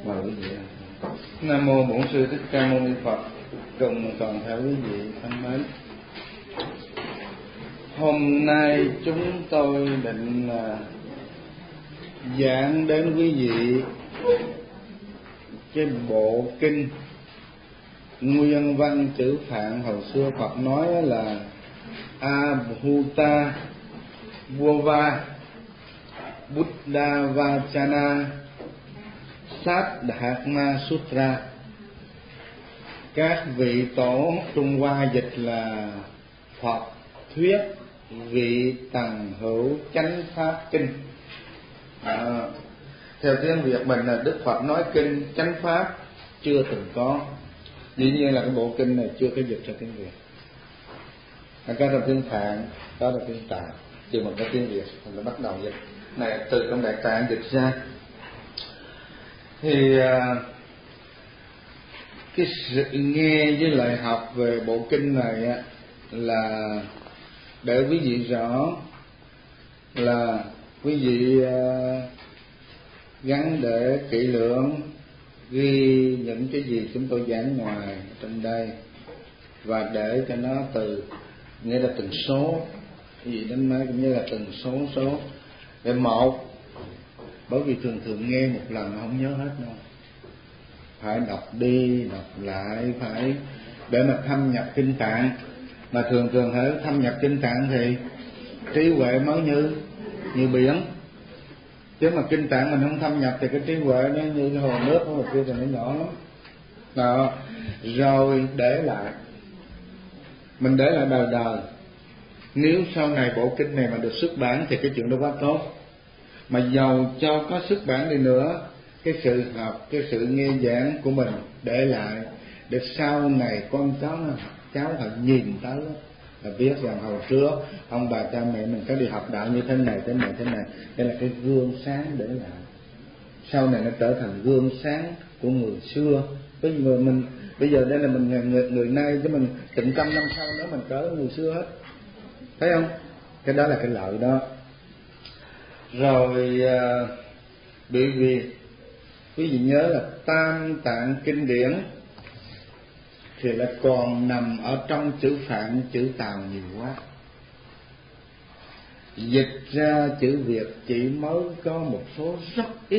Mời quý vị. Nam mô Bổn Sư Thích Ca Mâu Ni Phật. Cùng toàn thể quý vị thân mến, hôm nay chúng tôi định giảng đến quý vị cái bộ kinh nguyên văn chữ Phạn hồi xưa Phật nói là Abhuta Vova Buddha Vachana Saddharma Sutra. Các vị tổ Trung Hoa dịch là Phật thuyết vị tầng hữu chánh pháp kinh. Theo tiếng Việt mình là Đức Phật nói kinh chánh pháp chưa từng có. Dĩ nhiên là cái bộ kinh này chưa có dịch ra tiếng Việt. Có trong tiếng Phạn, có trong tiếng Tạng, chưa một cái tiếng Việt mình bắt đầu dịch. Này từ trong Đại Tạng dịch ra. Thì cái sự nghe với lại học về bộ kinh này là để quý vị rõ là quý vị gắn để kỹ lưỡng ghi những cái gì chúng tôi giảng ngoài trong đây và để cho nó từ nghĩa là từng số, cái gì đến mấy cũng như là từng số để một, bởi vì thường nghe một lần không nhớ hết đâu, phải đọc đi đọc lại, phải để mà thâm nhập kinh tạng. Mà thường hễ thâm nhập kinh tạng thì trí huệ mới như biển, chứ mà kinh tạng mình không thâm nhập thì cái trí huệ nó như cái hồ nước của kia thì nó nhỏ lắm đó. Rồi để lại, mình để lại đời. Nếu sau này bộ kinh này mà được xuất bản thì cái chuyện đó quá tốt. Mà dầu cho có xuất bản đi nữa, cái sự học, cái sự nghe giảng của mình để lại để sau này con cháu họ nhìn tới là biết rằng hồi trước ông bà cha mẹ mình có đi học đạo như thế này. Đây là cái gương sáng để lại. Sau này nó trở thành gương sáng của người xưa. Với người mình bây giờ đây là mình người nay, chứ mình tịnh trăm năm sau nữa mình trở người xưa hết. Thấy không? Cái đó là cái lợi đó. Rồi bởi vì quý vị nhớ là Tam Tạng kinh điển thì là còn nằm ở trong chữ Phạn, chữ Tàu nhiều quá. Dịch ra chữ Việt chỉ mới có một số rất ít.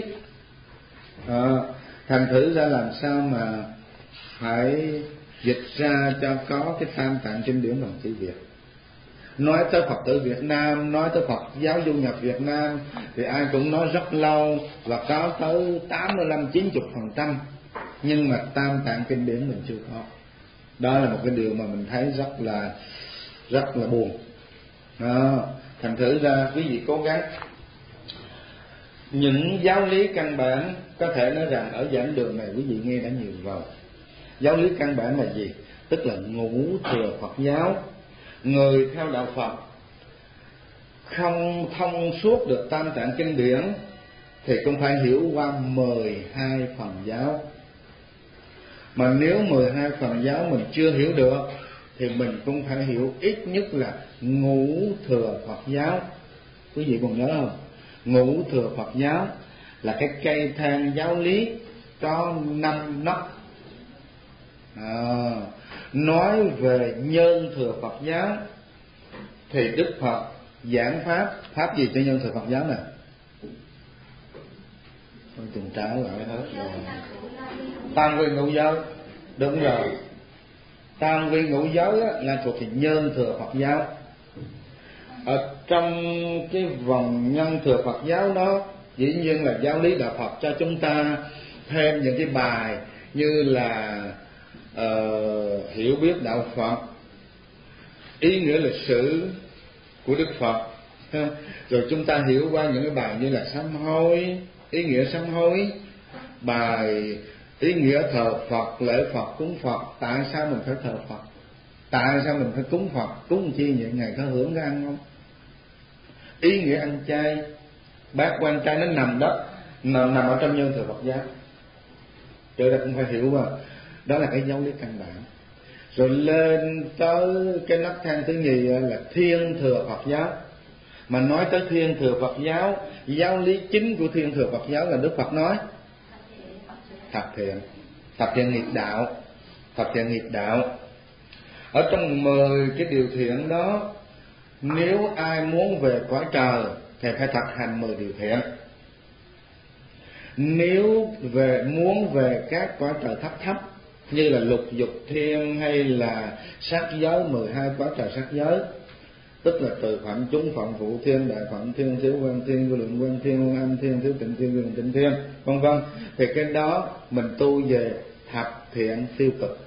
Thành thử ra làm sao mà phải dịch ra cho có cái Tam Tạng kinh điển bằng chữ Việt. Nói tới Phật tử Việt Nam, nói tới Phật giáo du nhập Việt Nam thì ai cũng nói rất lâu và có tới 85-90%, nhưng mà Tam Tạng kinh điển mình chưa có. Đó là một cái điều mà mình thấy rất là buồn đó. Thành thử ra quý vị cố gắng. Những giáo lý căn bản có thể nói rằng ở giảng đường này quý vị nghe đã nhiều rồi. Giáo lý căn bản là gì? Tức là ngũ thừa Phật giáo. Người theo đạo Phật không thông suốt được Tam Tạng kinh điển thì cũng phải hiểu qua 12 phần giáo. Mà nếu 12 phần giáo mình chưa hiểu được thì mình cũng phải hiểu ít nhất là ngũ thừa Phật giáo. Quý vị còn nhớ không? Ngũ thừa Phật giáo là cái cây thang giáo lý có 5 nấc. Nói về nhân thừa Phật giáo thì Đức Phật giảng pháp gì cho nhân thừa Phật giáo nè? Tôi từng trả lại hết rồi. Tam quy ngũ giới. Đúng rồi. Tam quy ngũ giới là thuộc về nhân thừa Phật giáo. Ở trong cái vòng nhân thừa Phật giáo đó, dĩ nhiên là giáo lý đạo Phật cho chúng ta thêm những cái bài như là hiểu biết đạo Phật, ý nghĩa lịch sử của Đức Phật, rồi chúng ta hiểu qua những cái bài như là sám hối, ý nghĩa sám hối, bài ý nghĩa thờ Phật, lễ Phật, cúng Phật, tại sao mình phải thờ Phật, tại sao mình phải cúng Phật, cúng chi vậy, ngày có hưởng cái ăn không, ý nghĩa ăn chay, bát quan chay, nó nằm ở trong nhân thừa Phật giáo, cho nên cũng phải hiểu mà. Đó là cái giáo lý căn bản. Rồi lên tới cái nấc thang thứ nhì là thiên thừa Phật giáo. Mà nói tới thiên thừa Phật giáo, giáo lý chính của thiên thừa Phật giáo là Đức Phật nói thập thiện nghiệp đạo. Ở trong 10 cái điều thiện đó, nếu ai muốn về cõi trời thì phải thực hành 10 điều thiện. Nếu muốn về các cõi trời thấp như là lục dục thiên hay là sắc giới, 12 cõi trời sắc giới, tức là từ phạm chúng, phạm phụ thiên, đại phạm thiên, thiếu quan thiên, vô lượng quan thiên, quan âm thiên, thiếu tịnh thiên, vô lượng tịnh thiên, vân vân, thì cái đó mình tu về thập thiện tiêu cực.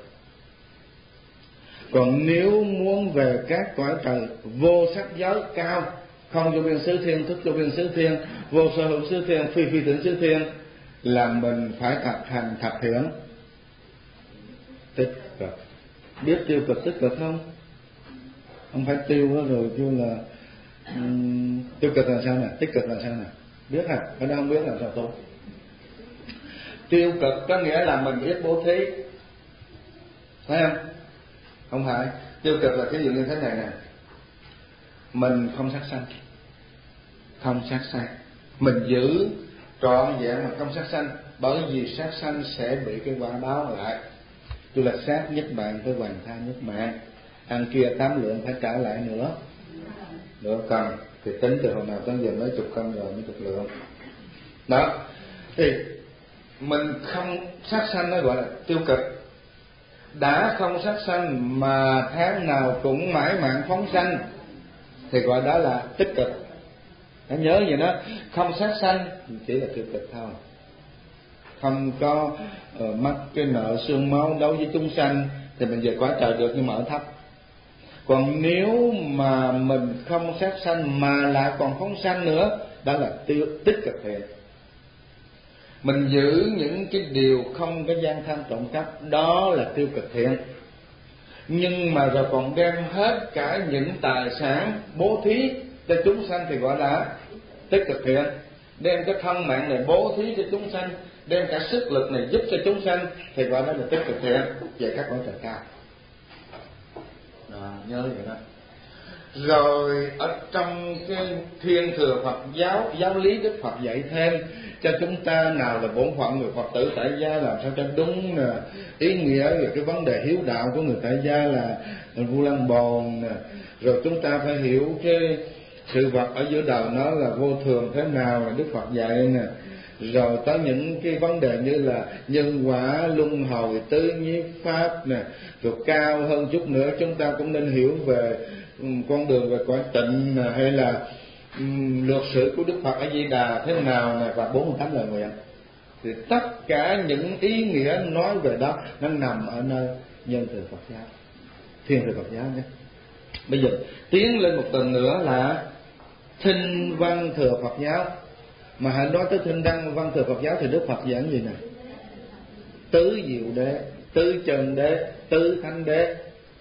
Còn nếu muốn về các cõi trời vô sắc giới cao, không vô biên xứ thiên, thức vô biên xứ thiên, vô sở hữu xứ thiên, phi phi tưởng xứ thiên, là mình phải thực hành thập thiện tích cực. Biết tiêu cực tích cực không? Không phải tiêu đó rồi kêu là tiêu cực là sao nè, tích cực là sao nè, biết hả? Cái đó không biết là sao tu. Tiêu cực có nghĩa là mình biết bố thí, phải không? Không phải. Tiêu cực là cái dụ như thế này nè, mình không sát sanh, mình giữ trọn vẹn mà không sát sanh, bởi vì sát sanh sẽ bị cái quả báo lại. Tôi là sát nhất bạn tới hoàn tha nhất mạng, ăn kia 8 lượng phải trả lại nữa cần, thì tính từ hồi nào tới giờ mấy chục cân rồi, mấy chục lượng đó. Thì mình không sát sanh nó gọi là tiêu cực. Đã không sát sanh mà tháng nào cũng mãi mạn phóng sanh thì gọi đó là tích cực. Hãy nhớ vậy đó, không sát sanh chỉ là tiêu cực thôi. Không có mắc cái nợ xương máu đấu với chúng sanh thì mình về cõi trời được, nhưng mà ở thấp. Còn nếu mà mình không sát sanh mà lại còn phóng sanh nữa, đó là tích cực thiện. Mình giữ những cái điều không có gian tham trộm cắp, đó là tiêu cực thiện. Nhưng mà rồi còn đem hết cả những tài sản bố thí cho chúng sanh thì gọi là tích cực thiện. Đem cái thân mạng này bố thí cho chúng sanh, đem cả sức lực này giúp cho chúng sanh thì gọi đó là tích cực thiện về các cõi trời cao. Nhớ vậy đó. Rồi ở trong cái Thiên Thừa Phật giáo lý, Đức Phật dạy thêm cho chúng ta nào là bổn phận người Phật tử tại gia làm sao cho đúng nè, ý nghĩa về cái vấn đề hiếu đạo của người tại gia là Vu Lan Bồn nè, rồi chúng ta phải hiểu cái sự vật ở giữa đời nó là vô thường thế nào là Đức Phật dạy nè, rồi tới những cái vấn đề như là nhân quả, luân hồi, tứ nhiếp pháp nè, rồi cao hơn chút nữa chúng ta cũng nên hiểu về con đường về cõi tịnh nè, hay là lược sử của Đức Phật A Di Đà thế nào nè, và 48 lời nguyện. Thì tất cả những ý nghĩa nói về đó nó nằm ở nơi Nhân Thừa Phật giáo, Thiên Thừa Phật giáo nhé. Bây giờ tiến lên một tầng nữa là Thinh Văn Thừa Phật giáo. Mà hãy nói tới Thinh Văn Thừa Phật giáo thì Đức Phật giảng gì nè? Tứ Diệu Đế, Tứ Chân Đế, Tứ Thánh Đế.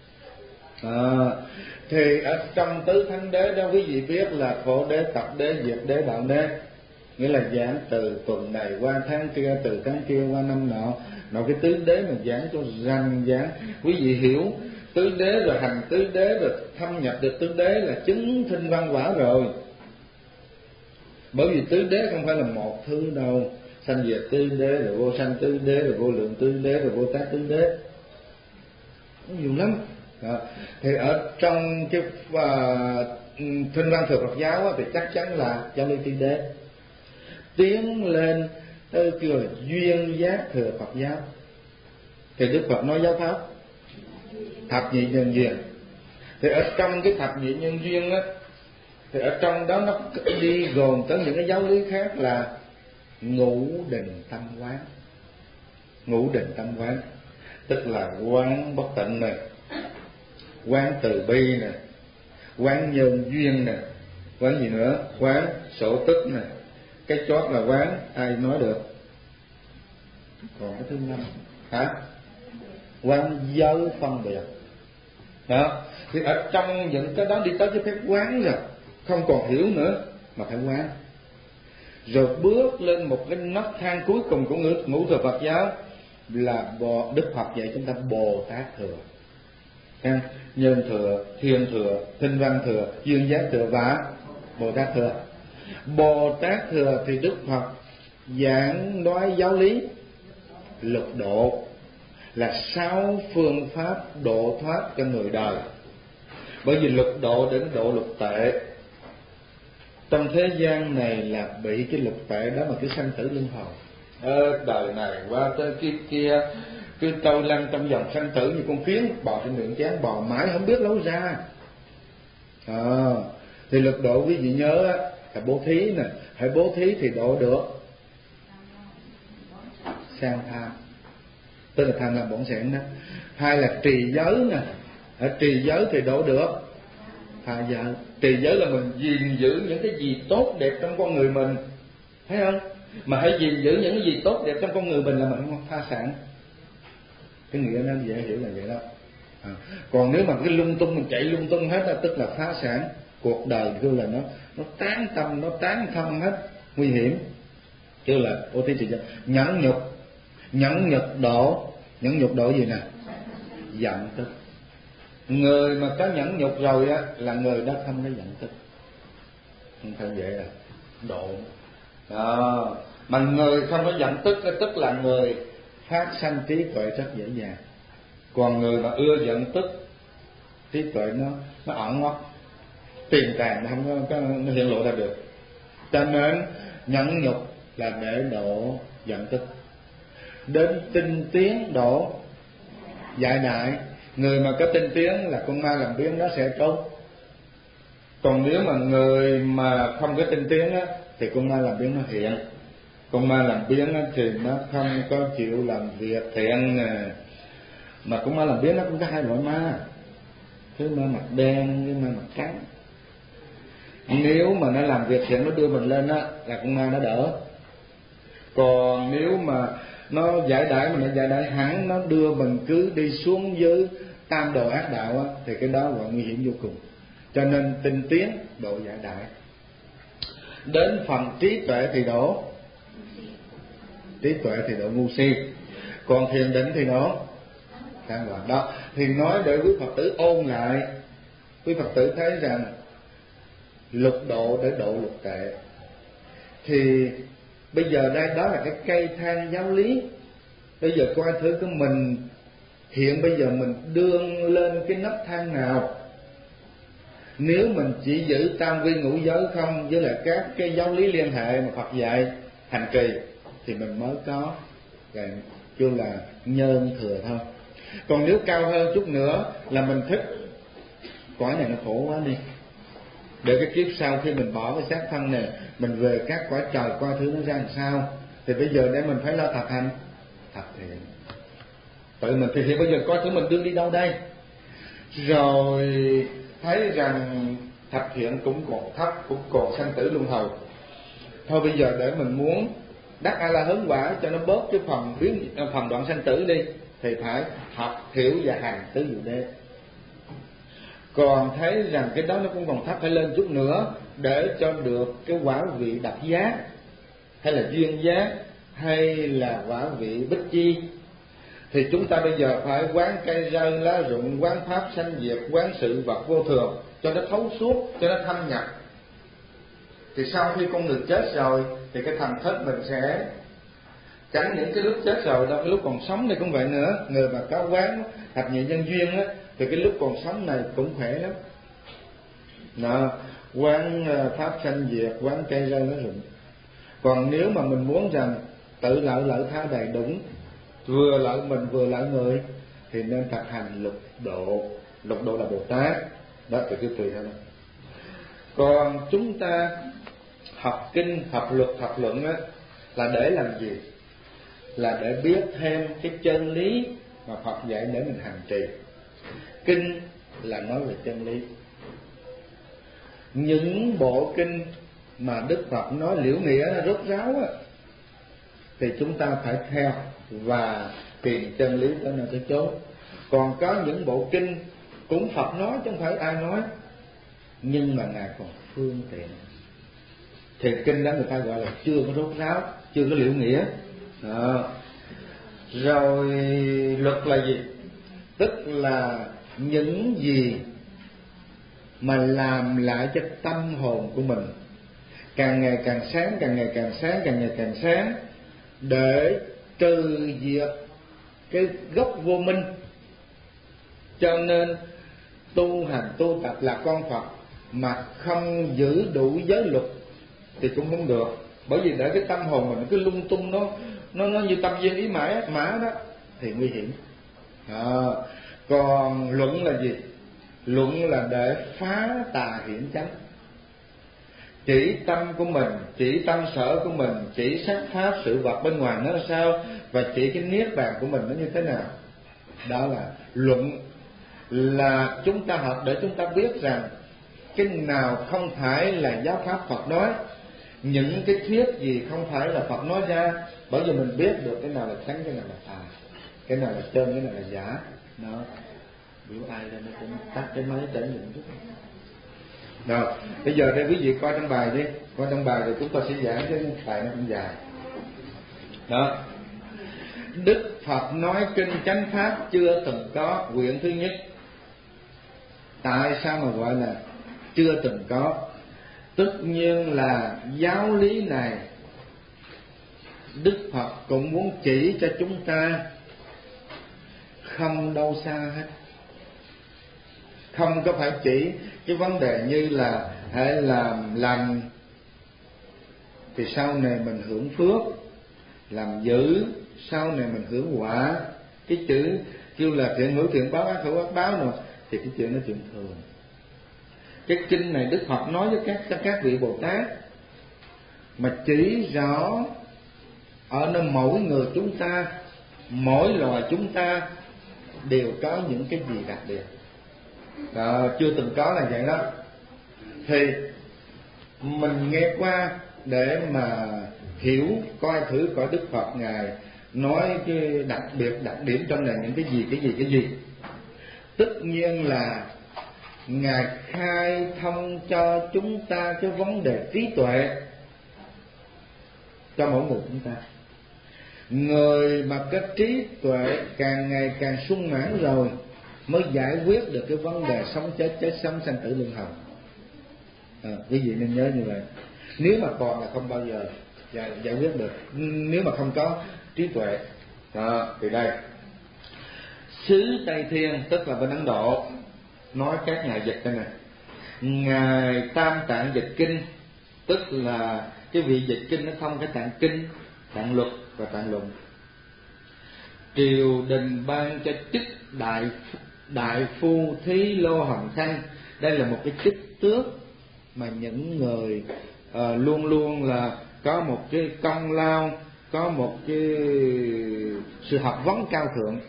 Thì ở trong Tứ Thánh Đế đó quý vị biết là Khổ Đế, Tập Đế, Diệt Đế, Đạo Đế. Nghĩa là giảng từ tuần này qua tháng kia, từ tháng kia qua năm nọ. Nội cái tứ đế mà giảng cho rành giảng, quý vị hiểu tứ đế rồi hành tứ đế rồi thâm nhập được tứ đế là chứng Thinh Văn quả rồi. Bởi vì tứ đế không phải là một thứ đâu. Sanh diệt tứ đế, rồi vô sanh tứ đế, rồi vô lượng tứ đế, rồi vô tác tứ đế, nhiều lắm. Thì ở trong cái Thinh Văn Thừa Phật giáo thì chắc chắn là giáo lý tứ đế. Tiến lên tới kêu là Duyên Giác Thừa Phật giáo thì Đức Phật nói giáo pháp thập nhị nhân duyên. Thì ở trong cái thập nhị nhân duyên á, thì ở trong đó nó đi gồm tới những cái giáo lý khác là ngũ định tâm quán. Ngũ định tâm quán tức là quán bất tịnh này, quán từ bi nè, quán nhân duyên nè, quán gì nữa, quán sổ tức nè, cái chót là quán ai nói được. Còn cái thứ năm hả? Quán giới phân biệt. Đó, thì ở trong những cái đó đi tới cái phép quán rồi, không còn hiểu nữa mà phải quán. Rồi bước lên một cái nấc thang cuối cùng của ngũ thừa Phật giáo là Đức Phật dạy chúng ta Bồ Tát thừa. Nhân thừa, Thiên thừa, Thinh Văn thừa, Duyên Giác thừa và Bồ Tát thừa. Bồ Tát thừa thì Đức Phật giảng nói giáo lý lục độ, là 6 phương pháp độ thoát cho người đời. Bởi vì lục độ để nó độ lục tệ. Trong thế gian này là bị cái lục tệ đó mà cái sanh tử luân hồi. Đời này qua tới kia cứ trôi lăn trong vòng sanh tử như con kiến bò trên miệng chán, bò mãi không biết lối ra. Thì lục độ quý vị nhớ á, là bố thí nè, hãy bố thí thì độ được sang tham, tức là tham làm bổn sản đó. Hai là trì giới nè, trì giới thì độ được tha giới. Trì giới là mình gìn giữ những cái gì tốt đẹp trong con người mình, thấy không? Mà hãy gìn giữ những cái gì tốt đẹp trong con người mình là mình không tha sản. Cái nghĩa nó dễ hiểu là vậy đó. Còn nếu mà cái lung tung mình chạy lung tung hết là tức là phá sản. Cuộc đời kêu là nó tán tâm, nó tán thâm hết, nguy hiểm. Kêu là ô thí trì giới. Nhẫn nhục độ gì nè? Giận tức. Người mà có nhẫn nhục rồi á là người đó không có giận tức, không phải vậy là độ. Mà người không có giận tức tức là người phát sanh trí tuệ rất dễ dàng. Còn người mà ưa giận tức, trí tuệ nó ẩn mất, tiền tàn nó không có nó hiện lộ ra được. Cho nên nhẫn nhục là để độ giận tức. Đến tinh tiến độ giải đại. Người mà có tinh tiến là con ma làm biếng nó sẽ trốn. Còn nếu mà người mà không có tinh tiến á, thì con ma làm biếng nó hiện. Con ma làm biếng á, thì nó không có chịu làm việc thiện nè. Mà con ma làm biếng nó cũng có hai loại ma, cái ma mặt đen với ma mặt trắng. Nếu mà nó làm việc thiện, nó đưa mình lên á, là con ma nó đỡ. Còn nếu mà nó giải đãi, mà nó giải đãi hẳn, nó đưa mình cứ đi xuống dưới tam đồ ác đạo á, thì cái đó gọi nguy hiểm vô cùng. Cho nên tinh tiến độ giải đãi. Đến phần trí tuệ thì độ ngu si. Còn thiền định thì độ tan loạn. Đó thì nói để quý Phật tử ôn lại. Quý Phật tử thấy rằng lục độ để độ lục tệ. Thì bây giờ đây đó là cái cây thang giáo lý. Bây giờ coi thử của mình hiện bây giờ mình đương lên cái nấc thang nào. Nếu mình chỉ giữ tam vi ngũ giới không, với lại các cái giáo lý liên hệ mà Phật dạy hành trì, thì mình mới có cái kêu là nhân thừa thôi. Còn nếu cao hơn chút nữa là mình thích cõi này nó khổ quá đi, để cái kiếp sau khi mình bỏ cái xác thân này, mình về các cõi trời coi thứ nó ra làm sao. Thì bây giờ để mình phải lo thập hành thập thiện, tự mình thực hiện. Bây giờ coi thử mình đương đi đâu đây. Rồi thấy rằng thập thiện cũng còn thấp, cũng còn sanh tử luân hồi. Thôi bây giờ để mình muốn đắc A La Hớn quả cho nó bớt cái phần đoạn sanh tử đi, thì phải học thiểu và hành tứ diệu đế. Còn thấy rằng cái đó nó cũng còn thấp, phải lên chút nữa để cho được cái quả vị độc giác, hay là duyên giác, hay là quả vị bích chi. Thì chúng ta bây giờ phải quán cây rơi lá rụng, quán pháp sanh diệt, quán sự vật vô thường, cho nó thấu suốt, cho nó thâm nhập. Thì sau khi con người chết rồi, thì cái thần thức mình sẽ chẳng những cái lúc chết rồi đâu, cái lúc còn sống này cũng vậy nữa. Người mà có quán thập nhị nhân duyên á, thì cái lúc còn sống này cũng khỏe lắm. Đó, quán pháp sanh diệt, quán cây rơi lá rụng. Còn nếu mà mình muốn rằng tự lợi tha đầy đủ, vừa lợi mình vừa lợi người, thì nên thực hành lục độ. Lục độ là Bồ Tát đó, thì cứ tùy theo đó. Còn chúng ta học kinh, học luật, học luận á, là để làm gì? Là để biết thêm cái chân lý mà Phật dạy để mình hành trì. Kinh là nói về chân lý. Những bộ kinh mà Đức Phật nói liễu nghĩa, nó rốt ráo á, thì chúng ta phải theo và tìm chân lý tới nơi tới chốn. Còn có những bộ kinh cũng Phật nói chứ không phải ai nói, nhưng mà Ngài còn phương tiện, thì kinh đó người ta gọi là chưa có rốt ráo, chưa có liễu nghĩa. Đó. Rồi luật là gì? Tức là những gì mà làm lại cho tâm hồn của mình càng ngày càng sáng, càng ngày càng sáng, càng ngày càng sáng, để trừ diệt cái gốc vô minh. Cho nên tu hành tu tập là con Phật mà không giữ đủ giới luật thì cũng không được. Bởi vì để cái tâm hồn mình cứ lung tung, nó như tâm viên ý mã đó thì nguy hiểm. Còn luận là gì? Luận là để phá tà hiển chánh, chỉ tâm của mình, chỉ tâm sở của mình, chỉ sắc pháp sự vật bên ngoài nó là sao, và chỉ cái niết bàn của mình nó như thế nào. Đó là luận. Là chúng ta học để chúng ta biết rằng cái nào không phải là giáo pháp Phật nói, những cái thuyết gì không phải là Phật nói ra. Bởi vì mình biết được cái nào là chánh, cái nào là tà, cái nào là chân, cái nào là giả. Đó. Biểu ai ra nó cũng tắt cái máy tránh những chút. Rồi, bây giờ đây quý vị coi trong bài đi. Coi trong bài rồi chúng ta sẽ giảng, chứ bài nó cũng dài. Đó. Đức Phật nói kinh chánh pháp chưa từng có, quyển thứ nhất. Tại sao mà gọi là chưa từng có? Tất nhiên là giáo lý này Đức Phật cũng muốn chỉ cho chúng ta không đâu xa hết. Không có phải chỉ cái vấn đề như là hãy làm lành thì sau này mình hưởng phước, làm dữ sau này mình hưởng quả. Cái chữ kêu là thiện hữu thiện báo, ác hữu ác báo rồi, thì cái chuyện đó chuyện thường. Cái kinh này Đức Phật nói với các vị Bồ Tát mà chỉ rõ ở nơi mỗi người chúng ta, mỗi loài chúng ta đều có những cái gì đặc biệt. Chưa từng có là vậy đó. Thì mình nghe qua để mà hiểu coi thử coi Đức Phật Ngài nói cái đặc điểm trong này những cái gì. Tất nhiên là Ngài khai thông cho chúng ta cái vấn đề trí tuệ cho mỗi người chúng ta. Người mà cái trí tuệ càng ngày càng sung mãn rồi mới giải quyết được cái vấn đề sống chết, chết sống, sanh tử luân hồi. Quý vị nên nhớ như vậy. Nếu mà còn là không bao giờ giải quyết được, nếu mà không có trí tuệ. Thì đây xứ Tây Thiên, tức là bên Ấn Độ, nói các ngài dịch đây này. Ngài Tam Tạng dịch kinh, tức là cái vị dịch kinh nó thông cái tạng kinh, tạng luật và tạng luận. Triều đình ban cho chức đại phu thí lô hồng khanh. Đây là một cái chức tước mà những người luôn luôn là có một cái công lao, có một cái sự học vấn cao thượng.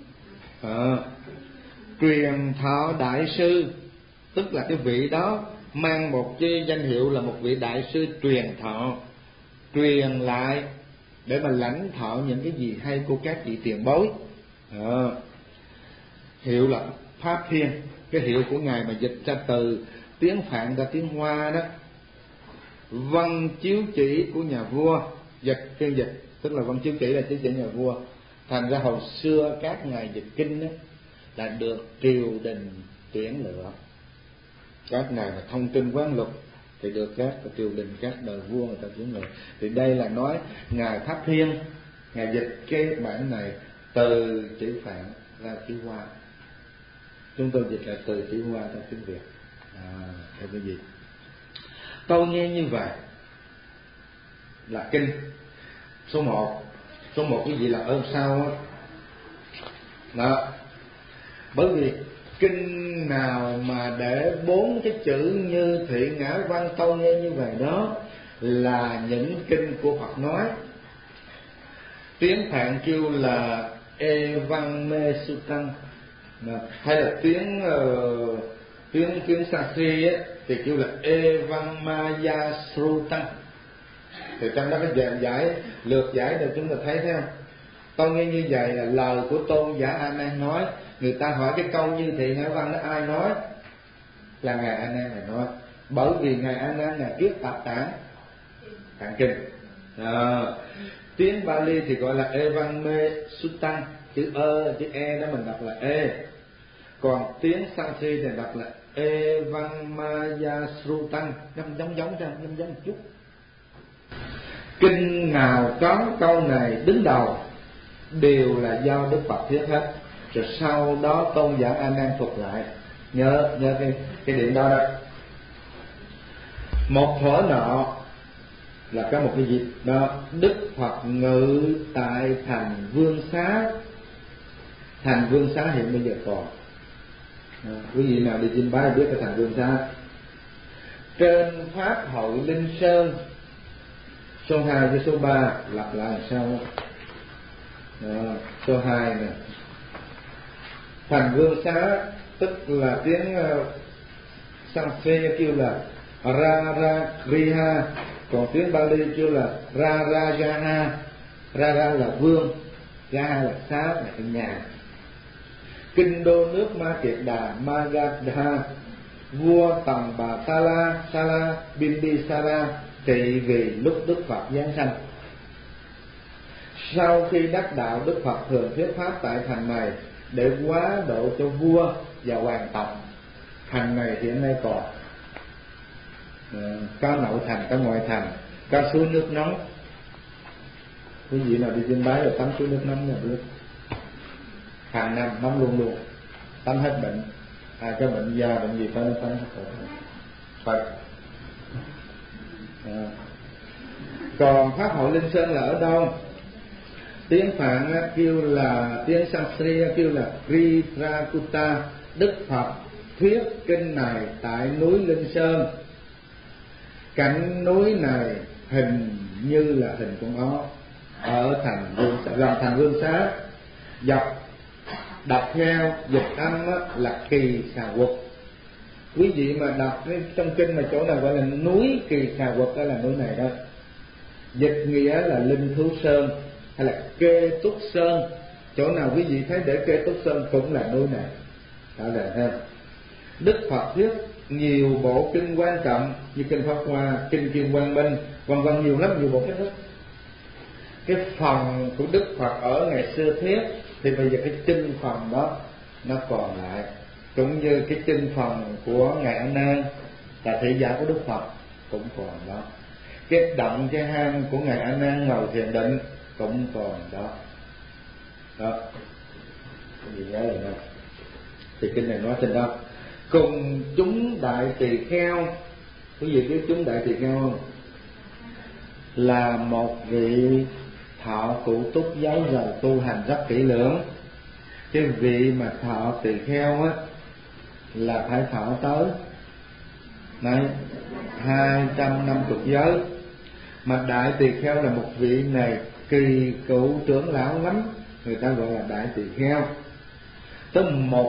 Truyền thọ đại sư, tức là cái vị đó mang một cái danh hiệu là một vị đại sư truyền thọ, truyền lại để mà lãnh thọ những cái gì hay của các vị tiền bối. Hiệu là Pháp Thiên, cái hiệu của ngài mà dịch ra từ tiếng Phạn ra tiếng Hoa đó. Văn chiếu chỉ của nhà vua, phiên dịch tức là văn chiếu chỉ là chiếu chỉ nhà vua. Thành ra hồi xưa các ngài dịch kinh đó là được triều đình tuyển lựa. Các ngài mà thông tin quán luật thì được các triều đình, các đời vua người ta tuyển lựa. Thì đây là nói ngài Pháp Thiên, ngài dịch cái bản này từ chữ Phạn ra chữ Hoa. Chúng tôi dịch là từ chữ Hoa ra tiếng Việt. Theo cái gì? Tôi nghe như vậy là kinh số 1. Số 1 cái gì là ơn sao đó. Bởi vì kinh nào mà để 4 cái chữ như thị ngã văn tâu nghe như vậy đó là những kinh của Phật nói. Tiếng Phạn kêu là Evanme Sutang, hay là tiếng Sanskrit thì kêu là Evamaya Srutang. Thì trong đó cái lược giải để chúng ta thấy không? Tôi nghe như vậy là lời của tôn giả A Nan nói. Người ta hỏi cái câu như thị ngã văn đó ai nói? Là ngài A Nan này nói. Bởi vì ngài A Nan là viết tập tạng kinh. Tiếng Bali thì gọi là Evanme Sutang, chữ e đó mình đọc là e. Còn tiếng Sanskrit thì đọc là Evamaya Srutang, giống một chút. Kinh nào có câu này đứng đầu đều là do Đức Phật thuyết hết. Rồi sau đó tôn giả A Nan thuật lại. Nhớ cái điểm đó đó. Một thuở nọ là có một cái dịp đó, Đức Phật ngự tại thành Vương Xá. Thành Vương Xá hiện bây giờ còn. Quý vị nào đi Chiêm Bái biết cái thành Vương Xá. Trên Pháp hội Linh Sơn, số 2 với số 3 lặp lại làm sao đó. Số 2 nè, thành Vương Xá tức là tiếng Sanskrit kêu là Raragriha, còn tiếng Bali kêu là Rarajaha. Rara là vương, Jaha là xá, là cái nhà. Kinh đô nước Ma Kiệt Đà Magadha, vua Tần Bà Sala Bindisara trị vì lúc Đức Phật giáng sanh. Sau khi đắc đạo, Đức Phật thường thuyết pháp tại thành này để hóa độ cho vua và hoàng tộc. Thành này hiện nay còn có nội thành, có ngoại thành, có suối nước nóng. Quý vị nào đi Chiêm Bái là tắm suối nước nóng là biết. Hàng năm nóng luôn luôn, tắm hết bệnh. Cái bệnh da, bệnh gì phải nó tắm hết rồi. Còn Pháp hội Linh Sơn là ở đâu? Tiếng Phạn kêu là, tiếng Sanskrit kêu là Kritrakuta. Đức Phật thuyết kinh này tại núi Linh Sơn. Cảnh núi này hình như là hình con ó ở thành Vương Xá, gần thành Vương Xá. Đọc theo dịch âm là Kỳ Xà Quật. Quý vị mà đọc trong kinh mà chỗ nào gọi là núi Kỳ Xà Quật, đó là núi này đó. Dịch nghĩa là Linh Thú Sơn hay là Kê Túc Sơn. Chỗ nào quý vị thấy để Kê Túc Sơn cũng là núi này. Đó là ha. Đức Phật thuyết nhiều bộ kinh quan trọng như kinh Pháp Hoa, kinh Kim Quang Minh, vân vân, nhiều lắm, nhiều bộ kinh hết. Cái phần của Đức Phật ở ngày xưa thuyết thì bây giờ cái kinh phần đó nó còn lại, cũng như cái kinh phần của ngài A Nan là thị giả của Đức Phật cũng còn đó. Cái động cái hang của ngài A Nan ngồi thiền định cũng còn đó. Đó, cái gì nhớ rồi nè. Thì kinh này nói trên đó. Cùng chúng đại tỳ kheo, quý vị biết chúng đại tỳ kheo không? Là một vị thọ cụ túc giáo giờ tu hành rất kỹ lưỡng. Cái vị mà thọ tỳ kheo á là phải thọ tới 250 giới. Mà đại tỳ kheo là một vị này kỳ cựu trưởng lão lắm, người ta gọi là đại tỳ kheo. Tới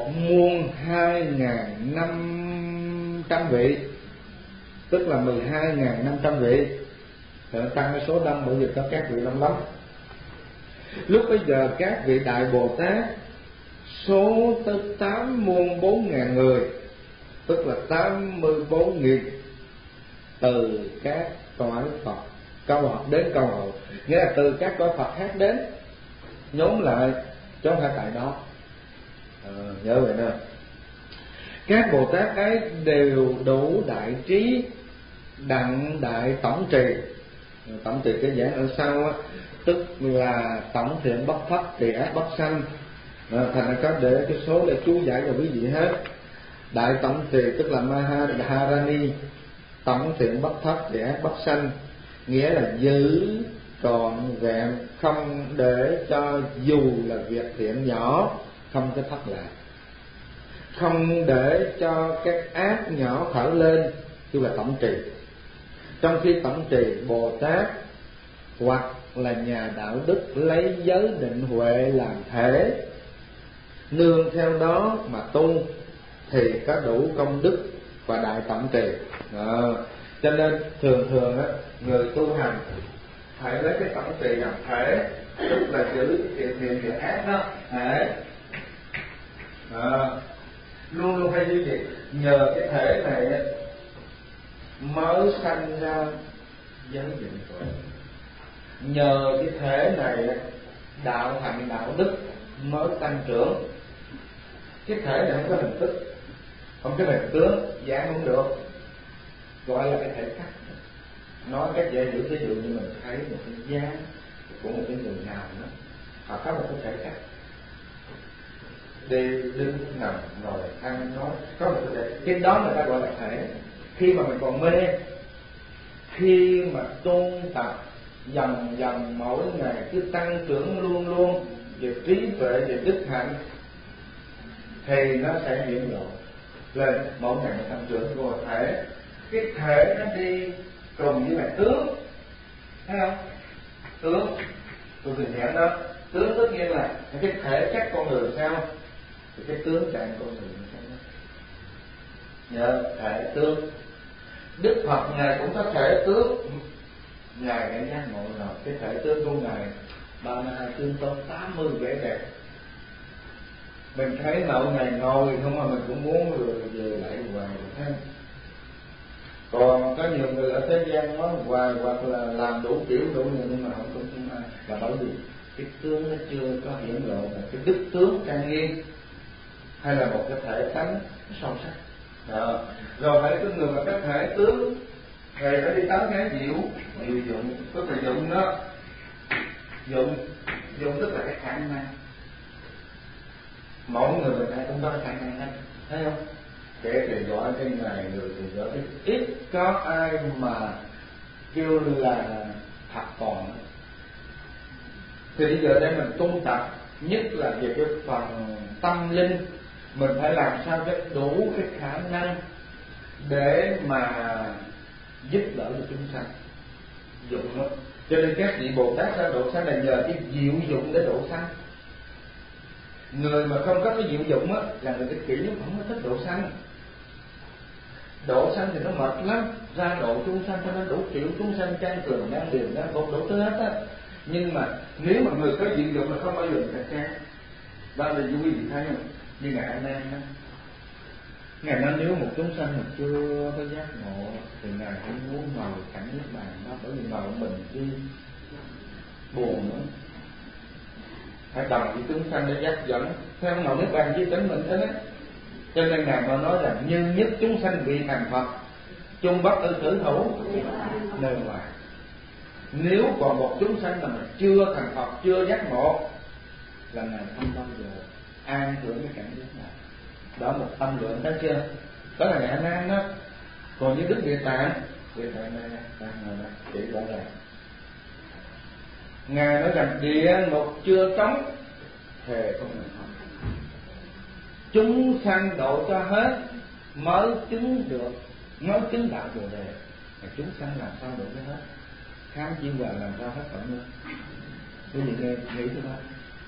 1.2500 vị, tức là 12.500 vị. Rồi tăng cái số đông, bởi vì có các vị đông lắm. Lúc bây giờ các vị đại Bồ Tát số tới 84.000 người, tức là 84.000 từ các cõi Phật câu học đến câu hậu, nghĩa là từ các cõi Phật khác đến nhóm lại, chứ không phải tại đó. Nhớ vậy nè. Các Bồ Tát ấy đều đủ đại trí, đặng đại tổng trì. Tổng trì cái giảng ở sau á, tức là tổng thiện bất thất, tỳ ác bất sanh. Thành ra có để cái số để chú giải cho quý vị hết. Đại tổng trì tức là Mahadarani, tổng thiện bất thất, tỳ ác bất sanh, nghĩa là giữ trọn vẹn, không để cho dù là việc thiện nhỏ không có thất lạc, không để cho cái ác nhỏ khởi lên, tức là tổng trì. Trong khi tổng trì, Bồ Tát hoặc là nhà đạo đức lấy giới định huệ làm thể, nương theo đó mà tu thì có đủ công đức và đại tổng trì. Cho nên thường á, người tu hành phải lấy cái tổng trì làm thể, tức là giữ thiện thiện ác đó. Luôn luôn hay như vậy. Nhờ cái thể này mới sanh ra giới định huệ. Nhờ cái thể này đạo hạnh đạo đức mới tăng trưởng. Cái thể này không có hình thức, không có hình tướng, giảng không được, gọi là cái thể khác. Nói cách dễ hiểu, ví dụ như mình thấy một cái dáng của một cái người nào đó, họ có một cái thể cách đi đứng nằm ngồi ăn nói, có một cái đó người ta gọi là thể. Khi mà mình còn mê, khi mà tôn tập dần dần mỗi ngày cứ tăng trưởng luôn luôn về trí tuệ, về đức hạnh, thì nó sẽ hiển lộ lên mỗi ngày một tăng trưởng của thể. Cái thể nó đi cùng với lại tướng, thấy không? Tướng tôi thường nhận đó, tướng tất nhiên là cái thể chất con người sao, thì cái tướng trạng con người sao đó. Nhờ thể tướng. Đức Phật ngài cũng có thể tướng, ngài đã giác ngộ rồi. Cái thể tướng của ngài 32 tướng tốt, 80 vẻ đẹp. Mình thấy nậu ngày ngồi không mà mình cũng muốn về lại hoài, thấy không? Còn có nhiều người ở thế gian nói hoài hoặc là làm đủ kiểu đủ nhiều nhưng mà không ai, là bởi vì cái tướng nó chưa có hiển lộ là cái đức tướng trang nghiêm hay là một cái thể tánh sâu sắc. Đó. Rồi phải cái người mà cái thể tướng thì phải đi tới cái diệu dụng, tức là dụng đó, dụng tức là cái khả năng. Mỗi người ta cũng có khả năng hết, thấy không? Kẻ thì giỏi cái này, người thì giỏi cái ít có ai mà kêu là thật còn. Thì bây giờ đây mình tu tập, nhất là về cái phần tâm linh, mình phải làm sao cho đủ cái khả năng để mà giúp đỡ cho chúng sanh. Dụng đó. Cho nên các vị Bồ Tát ra độ sanh là nhờ cái diệu dụng để độ sanh. Người mà không có cái diệu dụng á là người ích kỷ, nhưng không có thích độ sanh. Độ sanh thì nó mệt lắm, ra độ chúng sanh cho nên đủ kiểu chúng sanh trang cường, đang điều, đang cột đủ thứ hết á. Nhưng mà nếu mà người có diệu dụng là không bao giờ người ta chán. Đó là quý vị thấy không? Như Ngài A Nan đó, Ngài nói nếu một chúng sanh mà chưa có giác ngộ thì Ngài cũng muốn mời cảnh Niết Bàn đó, bởi vì mời mình đi buồn nữa, phải đồng với chúng sanh để giác dẫn theo màu Niết Bàn với chính mình thế đấy. Cho nên Ngài mà nói rằng như nhất chúng sanh vị thành Phật, chung bất ư thử hữu nơi ngoài. Nếu còn một chúng sanh mà chưa thành Phật, chưa giác ngộ là Ngài không bao giờ an hưởng cái cảnh giới này. Đó một tâm lượng, thấy chưa? Đó là Ngài A Nan đó. Còn như Đức Địa Tạng này đang ngồi đây chỉ rõ ràng. Ngài nói rằng địa ngục chưa trống thề không được không. Chúng sanh độ cho hết mới chứng được, mới chứng đạo Bồ Đề. Chúng sanh làm sao độ cho hết? Khám chiên hòa làm sao hết phận luôn. Quý vị nghe nghĩ thế đó.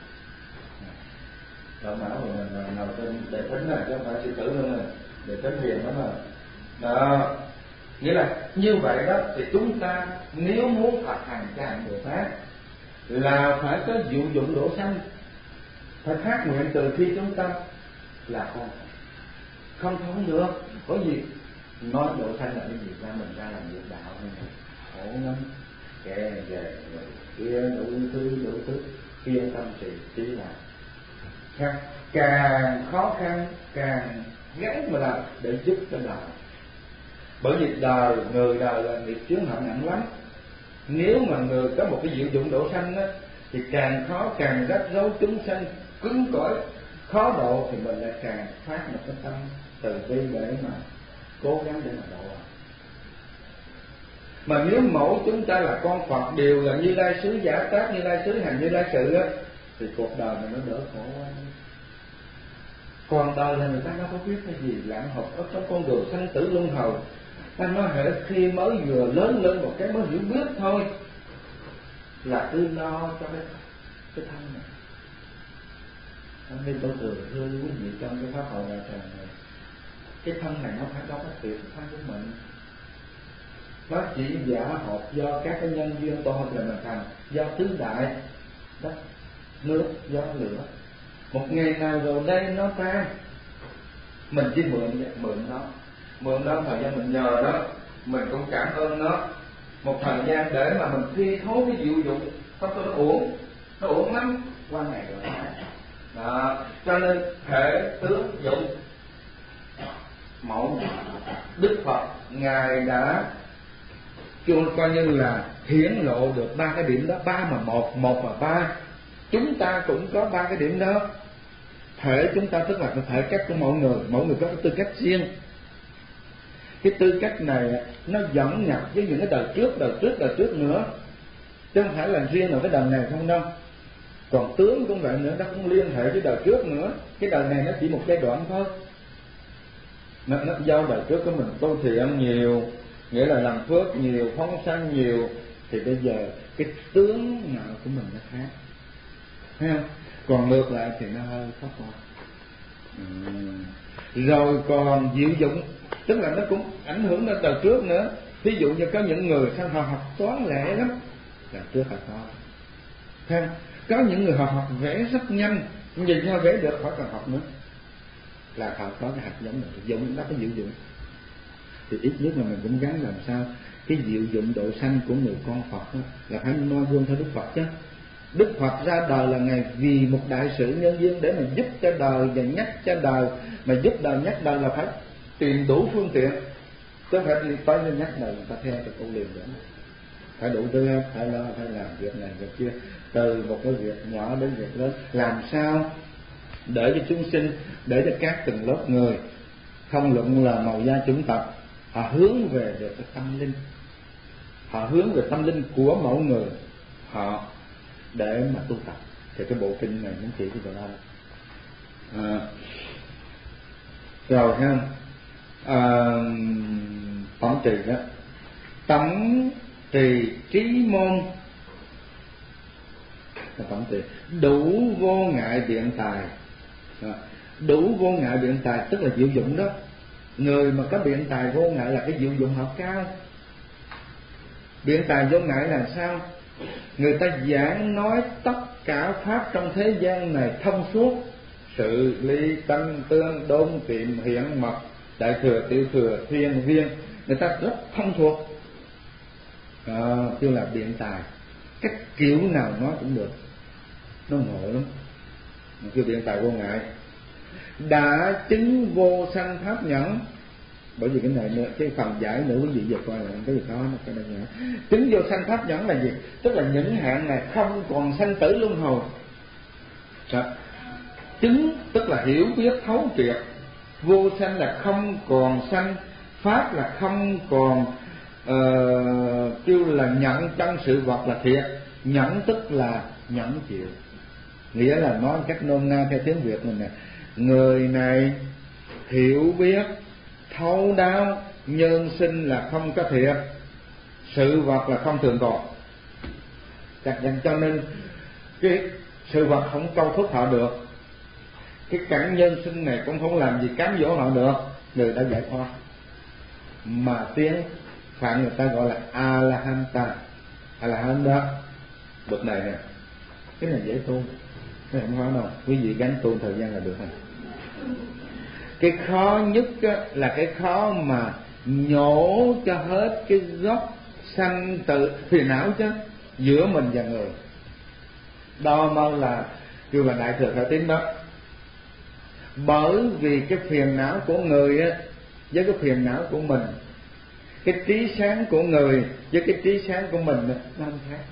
Đạo não rồi mình nào trên đề tính này chứ không phải sư tử nữa nè, đề tính hiền đó mà. Đó, nghĩa là như vậy đó thì chúng ta nếu muốn thực hành cái hạnh Bồ Tát là phải có diệu dụng độ sanh, phải phát nguyện từ khi chúng ta là con, không được. Có gì nói độ sanh là cái gì ra mình ra làm việc đạo này khổ lắm, kẻ về kia đủ thứ kia tâm trì tí là càng khó khăn càng gắng mà làm để giúp cho đời. Bởi vì người đời là nghiệp chướng hận nặng lắm. Nếu mà người có một cái diệu dụng độ sanh á thì càng khó, càng rắc rối chúng sanh cứng cỏi khó độ, thì mình lại càng phát một cái tâm từ bi để mà cố gắng để mà độ. Mà nếu mỗi chúng ta là con Phật đều là Như Lai xứ Giả Tát, Như Lai xứ hành Như Lai sự á, thì cuộc đời mình nó đỡ khổ quá. Còn đời là người ta đâu có biết cái gì, lạm học ở trong con đường sanh tử luân hồi. Ta nói hệ khi mới vừa lớn lên một cái mới hiểu biết thôi, là cứ lo cho cái thân này. Nên tôi thường thưa quý vị trong cái pháp hội đại tràng này, cái thân này nó phải đâu có thiệt thân của mình. Nó chỉ giả hợp do các cái nhân duyên to hợp là mình thành, do tứ đại đất nước gió lửa. Một ngày nào rồi đây nó tan, mình chỉ mượn nó thời gian mình nhờ nó, mình cũng cảm ơn nó một thời gian để mà mình thi thố cái diệu dụng, không có nó uổng lắm qua ngày rồi đó. Cho nên thể tướng dụng mẫu Đức Phật Ngài đã coi như là hiển lộ được ba cái điểm đó, ba mà một mà ba, chúng ta cũng có ba cái điểm đó. Thể chúng ta tức là cái thể cách của mỗi người có cái tư cách riêng. Cái tư cách này nó dẫn nhập với những cái đời trước nữa, chứ không phải là riêng ở cái đời này không đâu. Còn tướng cũng vậy nữa, nó cũng liên hệ với đời trước nữa. Cái đời này nó chỉ một giai đoạn thôi. Nó do đời trước của mình tu thiện nhiều, nghĩa là làm phước nhiều, phóng sanh nhiều, thì bây giờ cái tướng nào của mình nó khác, thấy không? Còn ngược lại thì nó hơi khác hơn. Rồi còn diệu dụng, tức là nó cũng ảnh hưởng đến đời trước nữa. Ví dụ như có những người sao họ học toán lẹ lắm, đời trước họ có, thấy không? Có những người họ học vẽ rất nhanh, nhìn nhau vẽ được khỏi cần học nữa, là họ có cái hạt giống này, dụng đó có diệu dụng. Thì ít nhất là mình cũng gắng làm sao cái diệu dụng độ sanh của người con Phật đó, là phải noi gương theo Đức Phật chứ. Đức Phật ra đời là Ngài vì một đại sự nhân duyên để mà giúp cho đời và nhắc cho đời. Mà giúp đời nhắc đời là phải tìm đủ phương tiện, chứ không phải đi tới nên nhắc đời người ta theo cho câu liền nữa. Phải đủ tư hết, phải lo, phải làm việc này việc kia, từ một cái việc nhỏ đến việc lớn. Làm sao để cho chúng sinh, để cho các từng lớp người, không luận là màu da chủng tộc, họ hướng về được cái tâm linh, họ hướng về tâm linh của mỗi người họ để mà tu tập. Thì cái bộ kinh này nó chỉ cái điều đó. Rồi ha, tổng trì đó, tổng trì trí môn, tổng trì đủ vô ngại biện tài. Đủ vô ngại biện tài tức là diệu dụng đó. Người mà có biện tài vô ngại là cái diệu dụng họ cao. Biện tài vô ngại là sao? Người ta giảng nói tất cả pháp trong thế gian này thông suốt, sự ly tăng tương đôn tiệm hiển mật, đại thừa tiểu thừa thiên viên, người ta rất thông thuộc. Kêu là biện tài, cách kiểu nào nói cũng được, nó ngộ lắm. Kêu biện tài vô ngại. Đã chứng vô sanh pháp nhẫn. Bởi vì cái này nữa, cái phần giải nữa quý vị giờ coi là cái gì đó nó cái này nữa. Chứng vô sanh pháp nhẫn là gì? Tức là những hạn này không còn sanh tử luân hồi. Chứng tức là hiểu biết thấu triệt. Vô sanh là không còn sanh, pháp là không còn kêu là nhận chân sự vật là thiệt. Nhẫn tức là nhẫn chịu, nghĩa là nói cách nôm na theo tiếng Việt mình nè, người này hiểu biết thấu đáo nhân sinh là không có thiệt, sự vật là không thường còn. Chắc chắn cho nên cái sự vật không câu thúc họ được, cái cảnh nhân sinh này cũng không làm gì cám dỗ họ được. Người đã giải thoát, mà tiếng Phạn người ta gọi là A-la-hanta. A-la-hanta bậc này nè, cái này dễ tu, cái này không khó đâu, quý vị gắn tu thời gian là được rồi. Cái khó nhất là cái khó mà nhổ cho hết cái gốc sanh tử phiền não chứ giữa mình và người. Đó mới là kêu là đại thừa khởi tín đó. Bởi vì cái phiền não của người á với cái phiền não của mình, cái trí sáng của người với cái trí sáng của mình nó không khác.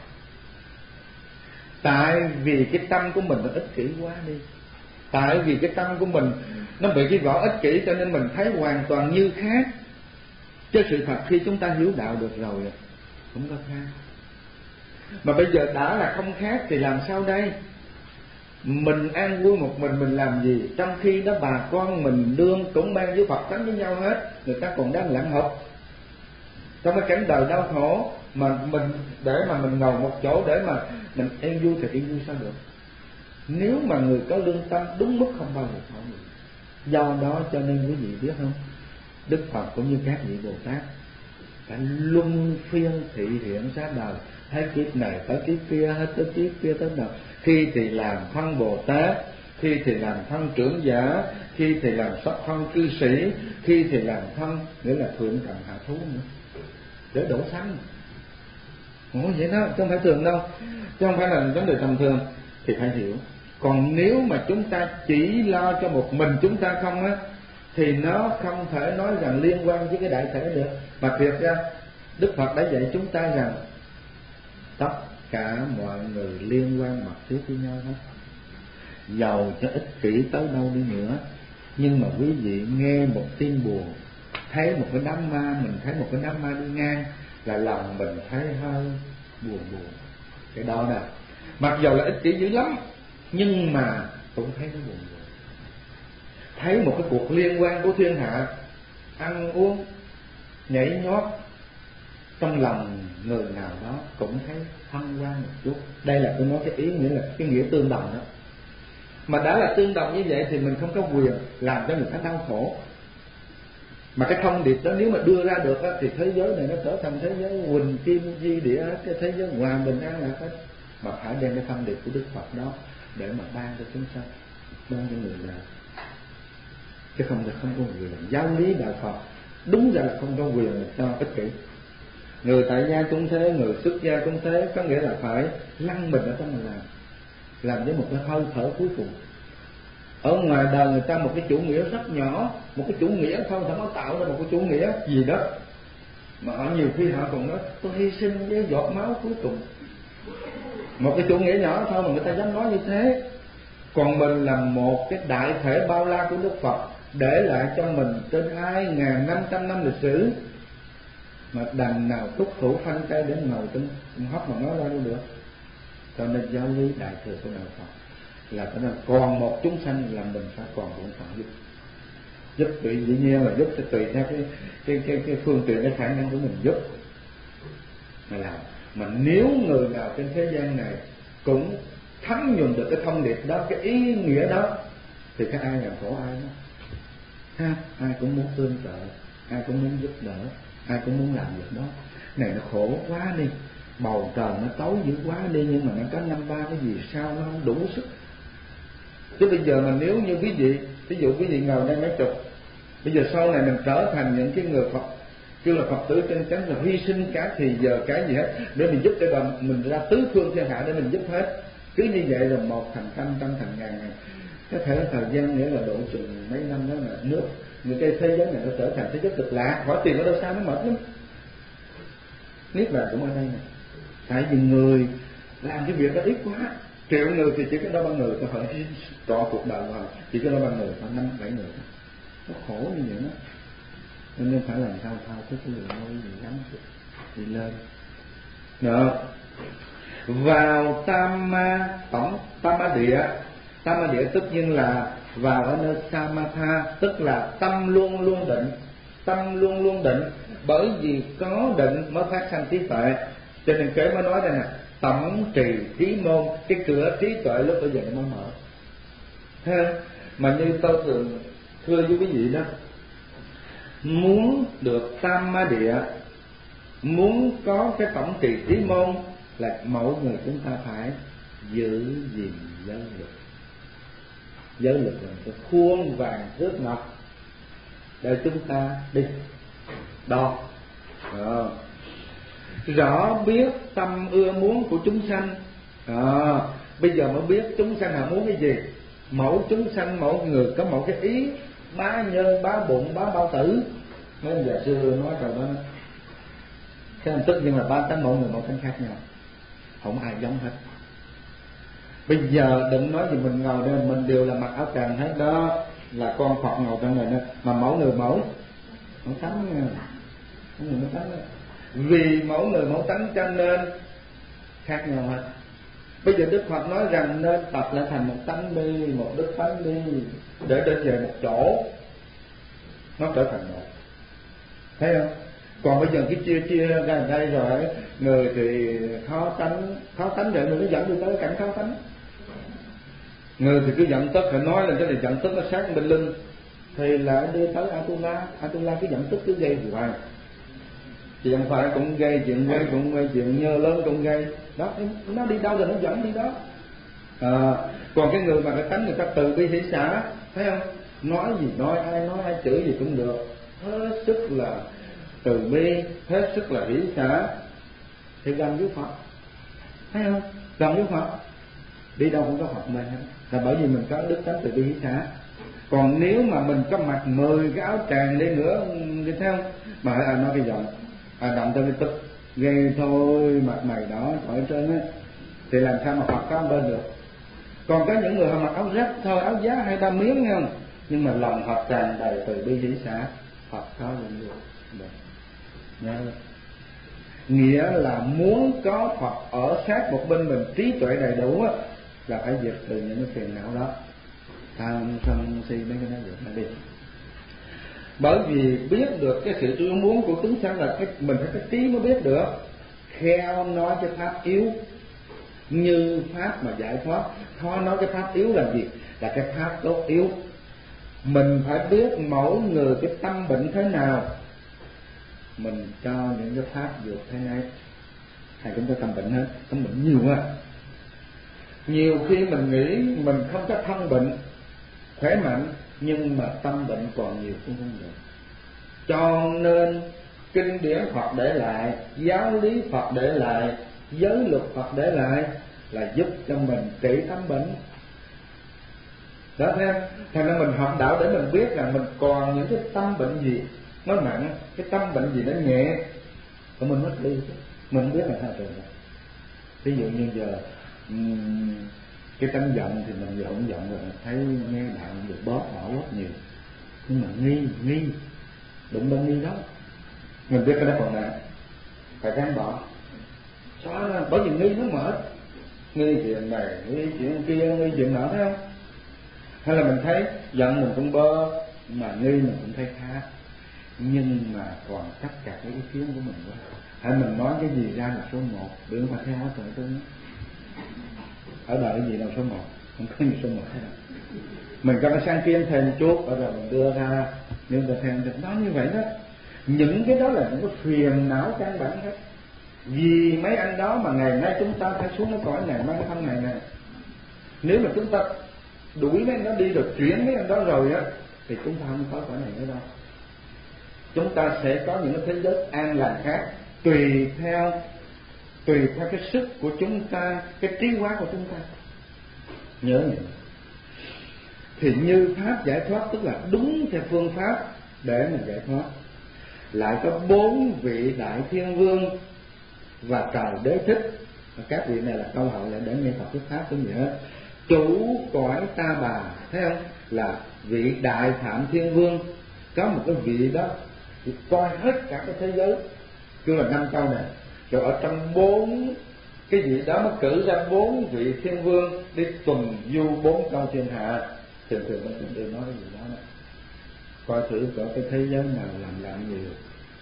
Tại vì cái tâm của mình nó ích kỷ quá đi. Tại vì cái tâm của mình nó bị cái vỏ ích kỷ, cho nên mình thấy hoàn toàn như khác. Chứ sự thật khi chúng ta hiểu đạo được rồi không có khác. Mà bây giờ đã là không khác thì làm sao đây? Mình an vui một mình làm gì? Trong khi đó bà con mình đương cũng mang với Phật tánh với nhau hết, người ta còn đang lặng học trong cái cảnh đời đau khổ, mà mình để mà mình ngồi một chỗ để mà mình yên vui thì yên vui sao được? Nếu mà người có lương tâm đúng mức không bao giờ khổ được. Do đó cho nên quý vị biết không, Đức Phật cũng như các vị Bồ Tát phải luân phiên thị hiện ra đời, hết kiếp này tới kiếp kia, hết tới kiếp kia tới nào. Khi thì làm thân Bồ Tát, khi thì làm thân trưởng giả, khi thì làm sắc thân cư sĩ, khi thì làm thân nghĩa là thượng cần hạ thú nữa, để đổ sanh. Ủa vậy đó, chứ không phải thường đâu, chứ không phải là vấn đề tầm thường. Thì phải hiểu. Còn nếu mà chúng ta chỉ lo cho một mình chúng ta không á, thì nó không thể nói rằng liên quan với cái đại thể được. Mà thiệt ra Đức Phật đã dạy chúng ta rằng cả mọi người liên quan mật thiết với nhau hết. Giàu cho ích kỷ tới đâu đi nữa, nhưng mà quý vị nghe một tin buồn, thấy một cái đám ma, mình thấy một cái đám ma đi ngang là lòng mình thấy hơi buồn. Cái đó nè, mặc dù là ích kỷ dữ lắm nhưng mà cũng thấy nó buồn. Thấy một cái cuộc liên quan của thiên hạ, ăn uống nhảy nhót, trong lòng người nào đó cũng thấy hân hoan một chút. Đây là tôi nói cái ý nghĩa là cái nghĩa tương đồng đó. Mà đã là tương đồng như vậy thì mình không có quyền làm cho người ta đau khổ. Mà cái thông điệp đó nếu mà đưa ra được đó, thì thế giới này nó trở thành thế giới huỳnh kim di địa, cái thế giới hòa bình an lạc hết. Mà phải đem cái thông điệp của Đức Phật đó để mà ban cho chúng sanh, ban cho người đời, chứ không có quyền. Giáo lý đạo Phật đúng ra là không có quyền cho ích kỷ. Người tại gia cũng thế, người xuất gia cũng thế, có nghĩa là phải lăn mình ở trong mình làm với một cái hơi thở cuối cùng. Ở ngoài đời người ta một cái chủ nghĩa rất nhỏ, một cái chủ nghĩa thôi, họ mới tạo ra một cái chủ nghĩa gì đó mà họ nhiều khi họ còn nói tôi hy sinh với giọt máu cuối cùng. Một cái chủ nghĩa nhỏ thôi mà người ta dám nói như thế. Còn mình là một cái đại thể bao la của Đức Phật, để lại cho mình trên 2.500 năm lịch sử, mà đằng nào thúc thủ phanh tay để ngồi trên hấp mà nói ra luôn được. Cho nên giáo lý đại thừa của đạo Phật là phải là còn một chúng sanh là mình phải còn bổn phận giúp tùy, dĩ nhiên là giúp sẽ tùy theo cái phương tiện, cái khả năng của mình giúp mà làm. Mà nếu người nào trên thế gian này cũng thấm nhuần được cái thông điệp đó, cái ý nghĩa đó, thì cái ai làm khổ ai đó ha, ai cũng muốn tương trợ, ai cũng muốn giúp đỡ, ai cũng muốn làm việc đó. Này nó khổ quá đi, bầu trời nó tối dữ quá đi, nhưng mà nó có 5-3 cái gì sao nó không đủ sức. Chứ bây giờ mà nếu như quý vị, ví dụ quý vị ngồi đây mấy chục, bây giờ sau này mình trở thành những cái người Phật, kêu là Phật tử chân chánh, là hy sinh cả thì giờ cái gì hết để mình giúp cho mình ra tứ phương thiên hạ để mình giúp hết. Cứ như vậy là một thành trăm, trăm thành ngàn ngày. Có thể thời gian nghĩa là độ chừng mấy năm đó là nước, những cái thế giới này nó trở thành thế giới cực lạ, khỏi tiền ở đâu xa nó mệt lắm. Niết bàn cũng ở đây nè. Tại vì người làm cái việc đó ít quá, triệu người thì chỉ có đâu 3 người, tôi phải trọn cuộc đời vào chỉ có đâu 3 người, phải 5-7 người, nó khổ như vậy đó. Nên phải làm sao thao thức cái người nuôi gì lắm đi lên đó. Vào tam ma địa tất nhiên là vào ở nơi samatha, tức là tâm luôn luôn định, bởi vì có định mới phát sanh trí tuệ. Cho nên kế mới nói đây nè, tổng trì trí môn, cái cửa trí tuệ lúc bây giờ nó mới mở. Thấy không? Mà như tôi thường thưa với quý vị đó, muốn được tam ma địa, muốn có cái tổng trì trí môn là mỗi người chúng ta phải giữ gìn giới luật. Giới luật là cái khuôn vàng thước ngọc để chúng ta đi đo. Rõ biết tâm ưa muốn của chúng sanh. Bây giờ mới biết chúng sanh họ muốn cái gì. Mỗi chúng sanh, mỗi người có một cái ý bá nhân, bá bụng, bá bao tử. Nên giờ xưa nói rồi đó, cái hình thức nhưng mà 3 tánh mỗi người mỗi tánh khác nhau, không ai giống hết. Bây giờ định nói gì mình ngồi đây mình đều là mặc áo tràng hết đó, là con Phật ngồi trong này nữa, mà mỗi người mỗi tánh nha, mỗi người mỗi tánh đó. Vì mỗi người mỗi tánh cho nên khác nhau hết. Bây giờ Đức Phật nói rằng nên tập lại thành một tánh đi, một đức tánh đi, để trở về một chỗ nó trở thành một. Thấy không? Còn bây giờ cái chia ra đây rồi, người thì khó tánh rồi người nó dẫn đi tới cảnh khó tánh. Người thì cứ giận tức, phải nói là cái này giận tức nó sát bên lưng, thì lại đi tới Atula cứ giận tức cứ gây hoài. Chuyện phải cũng gây, chuyện quay cũng gây, chuyện nhơ lớn cũng gây. Đó, nó đi đâu rồi nó dẫn đi đó. Còn cái người mà cái tánh người ta từ bi hỷ xả, thấy không? Nói gì nói, ai chửi gì cũng được, hết sức là từ bi, hết sức là hỷ xả, thì gần với Phật. Thấy không? Gần với Phật, đi đâu cũng có Phật mình hết. Là bởi vì mình có đức tánh từ bi hỷ xả. Còn nếu mà mình có mặc 10 cái áo tràng đi nữa, đi theo mà nói cái giọng, động tới cái tức, gây thôi mặt mày đó ở trên á, thì làm sao mà Phật có bên được. Còn có những người họ mặc áo rách thôi, áo giá 2-3 miếng nha, nhưng mà lòng họ tràn đầy từ bi hỷ xả, Phật có bên được. Nhớ, nghĩa là muốn có Phật ở sát một bên mình, trí tuệ đầy đủ á, là phải diệt trừ những cái phiền não đó, tham sân si mấy cái đó được nó đi. Bởi vì biết được cái sự yêu muốn của chúng sanh là mình phải cái trí mới biết được. Khéo nói cái pháp yếu như pháp mà giải thoát, khó nói cái pháp yếu là gì? Là cái pháp tốt yếu. Mình phải biết mỗi người cái tâm bệnh thế nào, mình cho những cái pháp dược thế này. Hay chúng ta tâm bệnh hết, tâm bệnh nhiều quá. Nhiều khi mình nghĩ mình không có thân bệnh khỏe mạnh, nhưng mà tâm bệnh còn nhiều cũng không được. Cho nên kinh điển Phật để lại, giáo lý Phật để lại, giới luật Phật để lại là giúp cho mình trị tâm bệnh. Đó thấy không? Thành ra mình học đạo để mình biết rằng mình còn những cái tâm bệnh gì nó nặng, cái tâm bệnh gì nó nhẹ, và mình mất đi, mình biết là sao rồi. Ví dụ như giờ cái tánh giận thì mình giận rồi thấy nghe đạo được bóp bỏ rất nhiều, nhưng mà nghi đụng đến nghi đó, mình biết cái đó còn nặng, phải gắn bỏ. Sao? Bởi vì nghi nó mệt, nghi chuyện này, nghi chuyện kia, nghi chuyện nọ, thấy không? Hay là mình thấy giận mình cũng bơ, mà nghi mình cũng thấy khác, nhưng mà còn tất cả cái ý kiến của mình quá. Hay mình nói cái gì ra là số 1, đừng mà theo hết rồi tôi nói. Ở đời cái gì đâu số 1, không có gì số 1 hết. Mình cho nó sang kiên thêm chút, ở rồi mình đưa ra, nhưng mà theo được nói như vậy đó. Những cái đó là những cái phiền não căn bản hết. Vì mấy anh đó mà ngày nay chúng ta phải xuống cái cõi này, mang cái thân này nè. Nếu mà chúng ta đuổi mấy anh đó đi rồi chuyển mấy anh đó rồi á, thì chúng ta không có cõi này nữa đâu. Chúng ta sẽ có những cái thế giới an lành khác, tùy theo cái sức của chúng ta, cái trí hóa của chúng ta. Nhớ nhỉ? Thì như pháp giải thoát tức là đúng theo phương pháp để mình giải thoát. Lại có 4 vị đại thiên vương và trời đế thích. Các vị này là câu hỏi để nghe Phật thuyết pháp cũng vậy hết. Chủ cõi Ta Bà, thấy không? Là vị đại phạm thiên vương. Có một cái vị đó thì coi hết cả cái thế giới, cứ là 5 câu này. Rồi ở trong 4 cái vị đó nó cử ra 4 vị thiên vương đi tuần du 4 câu thiên hạ. Thường nó cũng đều nói cái gì đó. Coi thử có cái thế giới nào làm nhiều.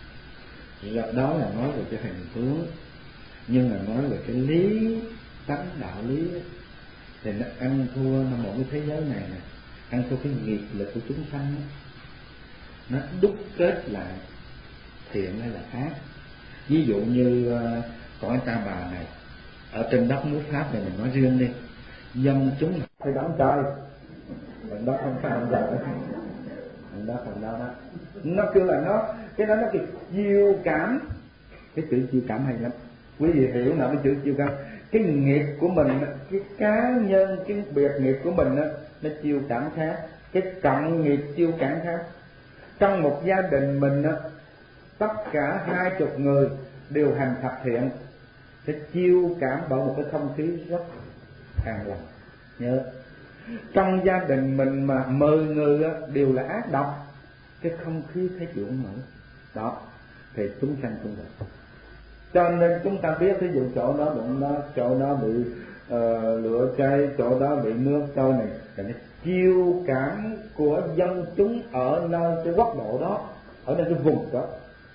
Rồi đó là nói về cái hình tướng, nhưng mà nói về cái lý tánh đạo lý thì nó ăn thua nó một cái thế giới này nè, ăn thua cái nghiệp lực của chúng sanh đó. Nó đúc kết lại thiện hay là ác. Ví dụ như cõi Ta Bà này, ở trên đất nước Pháp này mình nói riêng đi, dân chúng phải đóng chơi, mình đó không phải đóng chơi, mình đó phần đó đó. Nó kêu là nó cái đó nó cái chiêu cảm, cái chữ chiêu cảm hay lắm. Quý vị hiểu nào cái chữ chiêu cảm? Cái nghiệp của mình, cái cá nhân, cái biệt nghiệp của mình đó, nó chiêu cảm khác, cái cộng nghiệp chiêu cảm khác. Trong một gia đình mình đó, tất cả 20 người đều hành thập thiện, sẽ chiêu cảm bởi một cái không khí rất an lành. Nhớ, trong gia đình mình mà 10 người đó, đều là ác độc, cái không khí thấy chịu không nổi đó, thì chúng sanh cũng vậy. Cho nên chúng ta biết, ví dụ chỗ đó đụng đó, chỗ đó bị lửa cháy, chỗ đó bị nước trôi này, là cái chiêu cảm của dân chúng ở nơi cái quốc độ đó, ở nơi cái vùng đó.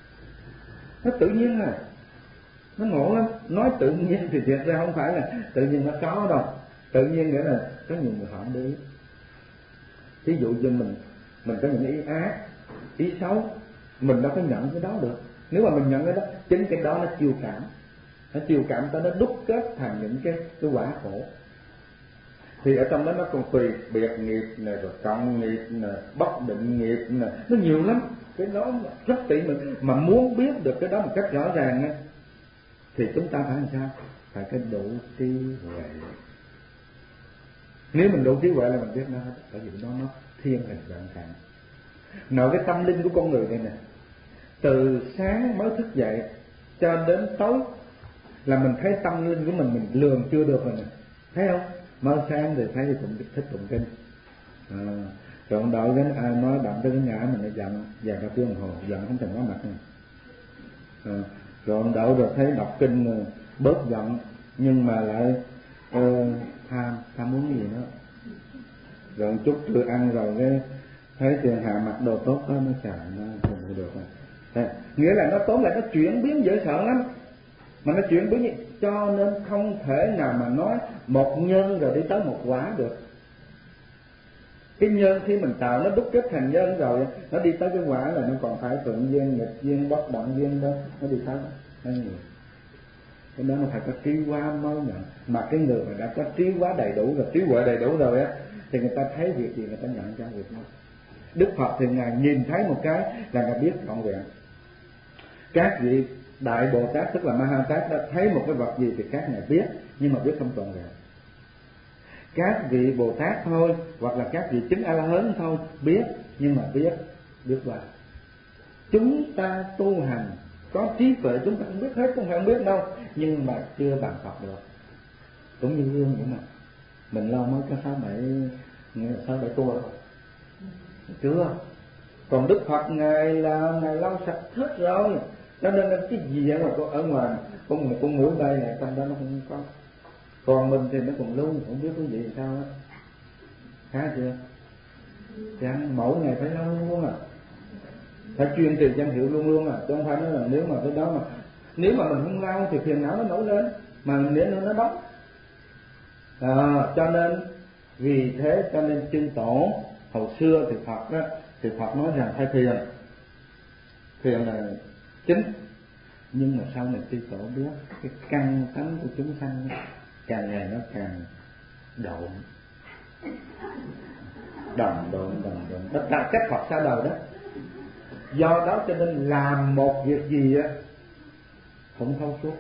Nó tự nhiên này, nó ngộ lắm. Nói tự nhiên thì thiệt ra không phải là tự nhiên nó có đâu. Tự nhiên nghĩa là có nhiều người họ không để ý. Ví dụ như mình có những ý ác, ý xấu, mình đâu có nhận cái đó được. Nếu mà mình nhận cái đó, chính cái đó nó chiêu cảm. Nó chiêu cảm ta, nó đúc kết thành những cái quả khổ. Thì ở trong đó nó còn tùy biệt nghiệp này, rồi cộng nghiệp này, bất định nghiệp này, nó nhiều lắm. Cái đó rất tỉ mỉ, mà muốn biết được cái đó một cách rõ ràng ấy, thì chúng ta phải làm sao? Phải cái độ trí huệ. Nếu mình độ trí huệ là mình biết nó hết, bởi vì nó thiên hình vạn trạng. Nội cái tâm linh của con người đây nè, từ sáng mới thức dậy cho đến tối là mình thấy tâm linh của mình lường chưa được rồi nè, thấy không? Mới sáng thì thấy cũng thích tụng kinh, rồi đợi đến ai nói động tới cái ngã mình lại giận, vài cả tiếng đồng hồ giận không thèm có mặt nữa. Rồi đợi rồi thấy đọc kinh bớt giận, nhưng mà lại tham muốn cái gì nữa. Rồi chút trưa ăn rồi cái thấy tiền hạ mặc đồ tốt đó, nó xài nó không được rồi. Nghĩa là nó tóm lại nó chuyển biến dễ sợ lắm, mà nó chuyển biến cho nên không thể nào mà nói một nhân rồi đi tới một quả được. Cái nhân khi mình tạo nó đúc kết thành nhân rồi, nó đi tới cái quả là nó còn phải thuận duyên, nghịch duyên, bất động duyên đó, nó đi tới nó nhiều. Cái đó nó phải có trí hóa mới nhận. Mà cái người mà đã có trí hóa đầy đủ rồi, trí huệ đầy đủ rồi á, thì người ta thấy việc gì người ta nhận ra việc đó. Đức Phật thì Ngài nhìn thấy một cái là Ngài biết trọn vẹn. Các vị Đại Bồ Tát tức là Ma Ha Tát đã thấy một cái vật gì thì các Ngài biết, nhưng mà biết không trọn vẹn. Các vị Bồ Tát thôi, hoặc là các vị chứng A La Hán thôi biết, nhưng mà biết qua. Chúng ta tu hành có trí tuệ chúng ta không biết hết, không phải không biết đâu, nhưng mà chưa bằng Phật được. Cũng như gương vậy mà mình lo mới có 6-7 tua chưa. Còn Đức Phật Ngài là Ngài lau sạch hết rồi, cho nên là cái gì vậy mà ở ngoài con mũi đây này trong đó nó không có. Còn mình thì nó còn lưu, không biết cái gì sao á. Khá chưa? Chẳng mỗi ngày phải lau luôn à, phải chuyên trì danh hiệu luôn luôn à, chứ không phải nói là nếu mà cái đó mà nếu mà mình không lau thì phiền não nó nổi lên, mà nếu nó đóng. Cho nên vì thế cho nên chư tổ hồi xưa thì Phật nói rằng phải thiền là chính, nhưng mà sau này chư tổ biết cái căn tánh của chúng sanh càng ngày nó càng độn, đó là cách Phật ra đời đó. Do đó cho nên làm một việc gì á không thấu suốt.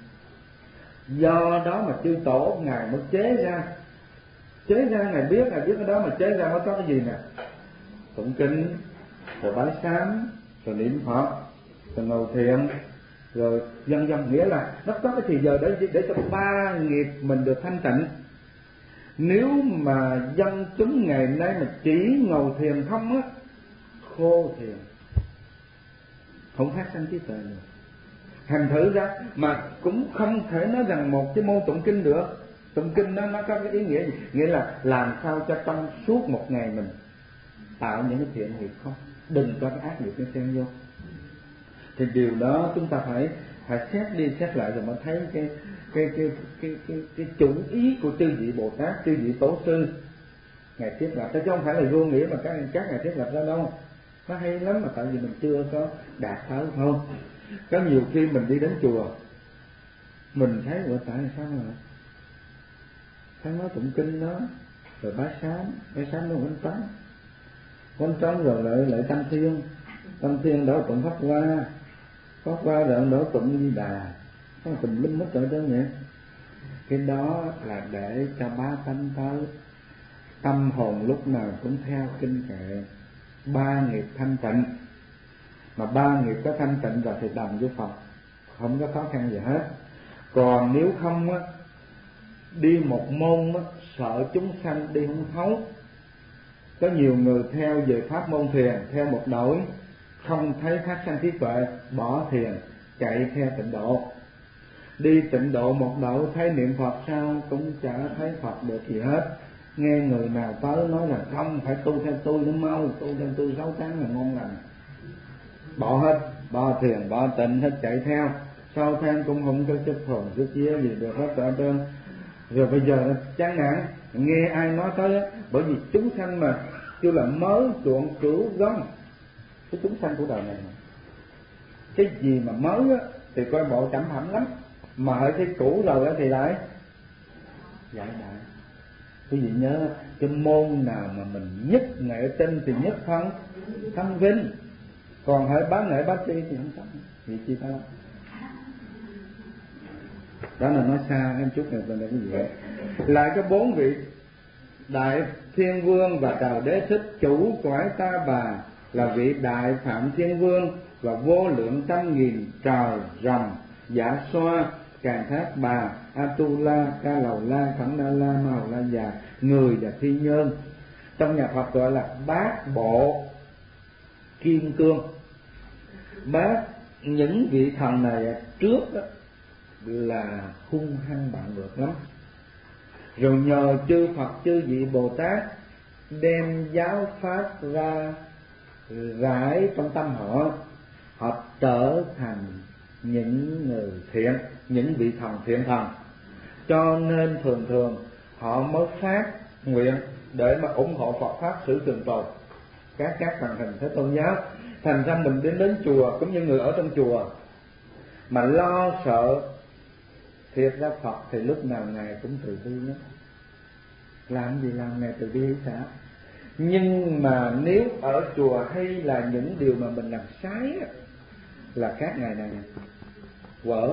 Do đó mà chư tổ Ngài mới chế ra Ngài biết cái đó mà chế ra mới có cái gì nè, tụng kinh, rồi bái sám, rồi niệm Phật, rồi ngồi thiền, rồi vân vân. Nghĩa là nó có cái thì giờ để cho ba nghiệp mình được thanh tịnh. Nếu mà dân chúng ngày nay mà chỉ ngồi thiền không á, khô thiền, không phát sinh trí tuệ nữa. Thành thử ra mà cũng không thể nói rằng một cái môn tụng kinh được. Tụng kinh nó có cái ý nghĩa gì? Nghĩa là làm sao cho trong suốt một ngày mình tạo những cái thiện nghiệp không, đừng cho cái ác nghiệp nó xen vô. Thì điều đó chúng ta phải xét đi xét lại rồi mới thấy cái chủ ý của chư vị Bồ Tát, chư vị Tổ sư Ngài thiết lập, chứ không phải là vô nghĩa mà các Ngài thiết lập ra đâu. Nó hay lắm mà tại vì mình chưa có đạt tới không. Có nhiều khi mình đi đến chùa mình thấy tại sao mà thấy nói tụng kinh đó, rồi bái sám nó quanh trống rồi lại tâm thiên đó tụng pháp hoa rồi đó tụng Di Đà, nó tùm lum hết trời đó nhỉ. Cái đó là để cho bá tánh tới tâm hồn lúc nào cũng theo kinh kệ, ba nghiệp thanh tịnh. Mà ba nghiệp có thanh tịnh rồi thì đồng với Phật, không có khó khăn gì hết. Còn nếu không á, đi một môn á, sợ chúng sanh đi không thấu. Có nhiều người theo về pháp môn thiền theo một đổi, không thấy phát sanh trí tuệ, bỏ thiền chạy theo tịnh độ. Đi tịnh độ một độ thấy niệm Phật sao cũng chả thấy Phật được gì hết. Nghe người nào tới nói là không, phải tu theo tôi nó mau, tu theo tôi 6 tháng là ngon lành. Bỏ hết, bỏ thiền, bỏ tịnh hết chạy theo. 6 tháng cũng không có chấp thuần, chút chia gì được hết trơn trơn. Rồi bây giờ nó chán nản, nghe ai nói tới á, bởi vì chúng sanh mà kêu là mới chuộng cửu gom, cái chúng sanh của đời này. Cái gì mà mới á thì coi bộ cảm thẩm lắm, mà hỡi cái cũ rồi á thì lại giải đại. Quý vị nhớ cái môn nào mà mình nhất nghệ tinh thì nhất thân vinh, còn hỡi bá nghệ bá tri thì không có gì chi đó. Đó là nói xa em chút này là cái gì vậy. Lại có 4 vị Đại Thiên Vương và Trời Đế Thích chủ cõi Ta Bà là vị đại Phạm Thiên Vương và vô lượng trăm nghìn trời rồng, Giả Xoa, Càn Thác Bà, Atula, Ca Lầu La, Khẩn Na La, Ma Hầu La Già, người và thi nhân. Trong nhà Phật gọi là bát bộ kim cương. Bát những vị thần này trước đó là hung hăng bạo ngược lắm, rồi nhờ chư Phật chư vị Bồ Tát đem giáo pháp ra rải trong tâm họ, họ trở thành những người thiện, những vị thần thiện thần. Cho nên thường thường họ mới phát nguyện để mà ủng hộ Phật pháp xử trường tồn các thần hình thế tôn giáo. Thành ra mình đến chùa cũng như người ở trong chùa mà lo sợ, thiệt ra Phật thì lúc nào ngài cũng từ bi lắm, làm gì làm ngài từ bi hay sao? Nhưng mà nếu ở chùa hay là những điều mà mình làm sai là các ngài này quở.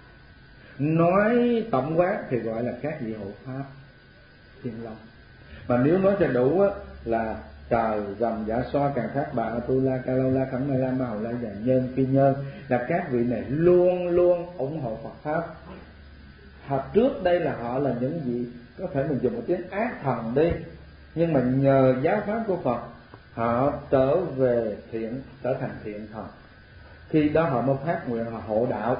Nói tổng quát thì gọi là các vị hộ pháp Thiên Long, mà nếu nói cho đủ là trời rồng, Giả Xoa, Càn Thác Bà, Atula, Ca Lâu La, Khẩn Na La, Ma Hầu La Già, Nhân, Phi Nhân, là các vị này luôn luôn ủng hộ Phật pháp. Trước đây là họ là những vị có thể mình dùng một tiếng ác thần đi, nhưng mà nhờ giáo pháp của Phật họ trở về thiện, trở thành thiện thần. Khi đó họ mới phát nguyện họ hộ đạo.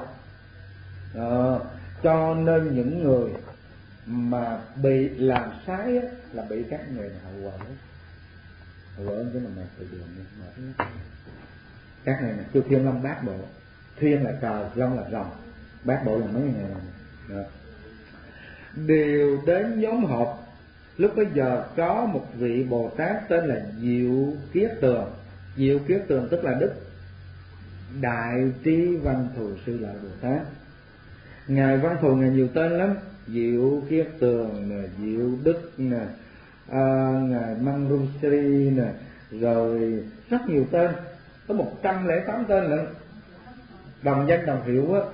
Cho nên những người mà bị làm sai là bị các người này họ quở cái là một đường đi. Các này là kêu Thiên Long bát bộ. Thiên là trời, Long là rồng, bát bộ là mấy ngày này. Đều đến nhóm họp. Lúc bấy giờ có một vị Bồ Tát tên là Diệu Kiết Tường. Diệu Kiết Tường tức là Đức Đại Trí Văn Thù Sư Lợi Bồ Tát. Ngài Văn Thù ngài nhiều tên lắm, Diệu Kiết Tường nè, Diệu Đức nè, ngài Manjusri nè, rồi rất nhiều tên, có 108 tên lận, đồng danh đồng hiệu á.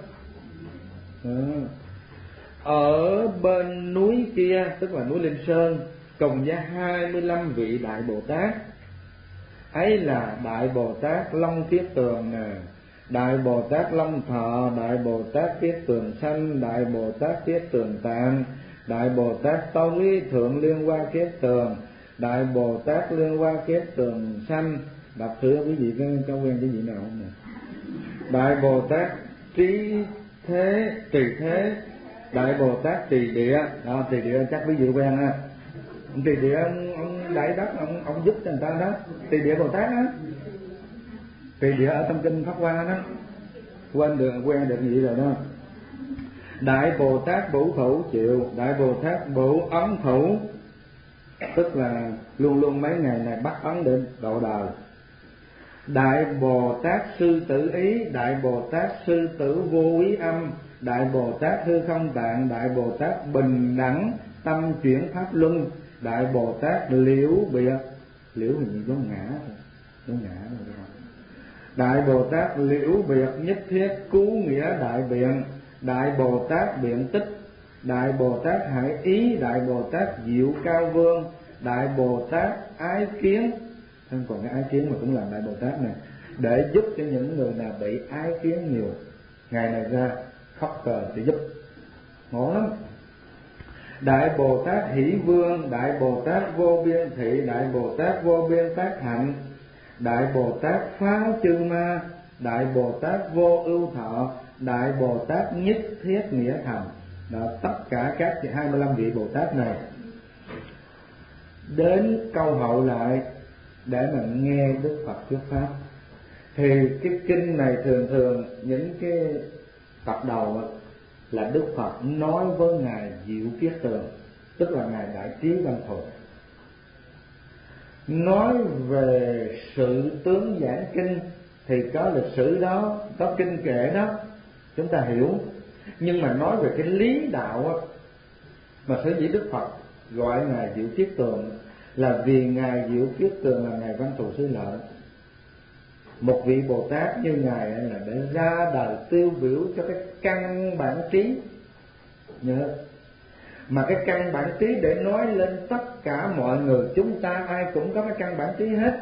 Ở bên núi kia tức là núi Linh Sơn cùng với 25 vị Đại Bồ Tát, ấy là Đại Bồ Tát Long Kiết Tường nè, Đại Bồ Tát Long Thọ, Đại Bồ Tát Kiết Tường Sanh, Đại Bồ Tát Kiết Tường Tạng, Đại Bồ Tát Tâu Lý Thượng Liên Hoa Kiết Tường, Đại Bồ Tát Liên Hoa Kiết Tường Sanh. Đọc thử quý vị có quen cái gì nào không nè? Đại Bồ Tát Trí Thế Tỳ Thế, Đại Bồ Tát Tỳ Địa. Đó, Tỳ Địa chắc quý vị quen ha. Tỳ Địa ông đẩy đất, ông giúp cho người ta đó. Tỳ Địa Bồ Tát á, Tỳ Địa ở trong kinh Pháp Hoa đó, quen được gì rồi đó. Đại Bồ Tát Bửu Thủ Chịu, Đại Bồ Tát Bửu Ấn Thủ, tức là luôn luôn mấy ngày này bắt ấn để độ đời. Đại Bồ Tát Sư Tử Ý, Đại Bồ Tát Sư Tử Vô Ý Âm, Đại Bồ Tát Hư Không Tạng, Đại Bồ Tát Bình Đẳng Tâm Chuyển Pháp Luân, Đại Bồ Tát Liễu Biệt, liễu hình như giống ngã rồi đó. Đại Bồ Tát Liễu Biệt Nhất Thiết Cứu Nghĩa Đại Biện, Đại Bồ Tát Biện Tích, Đại Bồ Tát Hải Ý, Đại Bồ Tát Diệu Cao Vương, Đại Bồ Tát Ái Kiến. Thêm còn cái ái kiến mà cũng làm Đại Bồ Tát này, để giúp cho những người nào bị ái kiến nhiều, ngày này ra khóc cờ để giúp, ngộ lắm. Đại Bồ Tát Hỷ Vương, Đại Bồ Tát Vô Biên Thị, Đại Bồ Tát Vô Biên Phát Hạnh, Đại Bồ Tát Pháo Chư Ma, Đại Bồ Tát Vô Ưu Thọ, Đại Bồ Tát Nhất Thiết Nghĩa Thành. Đó, tất cả các 25 vị Bồ Tát này đến câu hậu lại để mình nghe Đức Phật thuyết pháp. Thì cái kinh này thường những cái tập đầu là Đức Phật nói với ngài Diệu Kiết Tường, tức là ngài Đại Trí Văn Thù, nói về sự tướng giảng kinh. Thì có lịch sử đó, có kinh kệ đó, chúng ta hiểu. Nhưng mà nói về cái lý đạo mà sở dĩ Đức Phật gọi ngài Diệu Kiết Tường là vì ngài Diệu Kiết Tường là ngài Văn Thù Sư Lợi, một vị Bồ Tát như ngài là để ra đời tiêu biểu cho cái căn bản trí. Nhớ, mà cái căn bản trí để nói lên tất cả mọi người, chúng ta ai cũng có cái căn bản trí hết.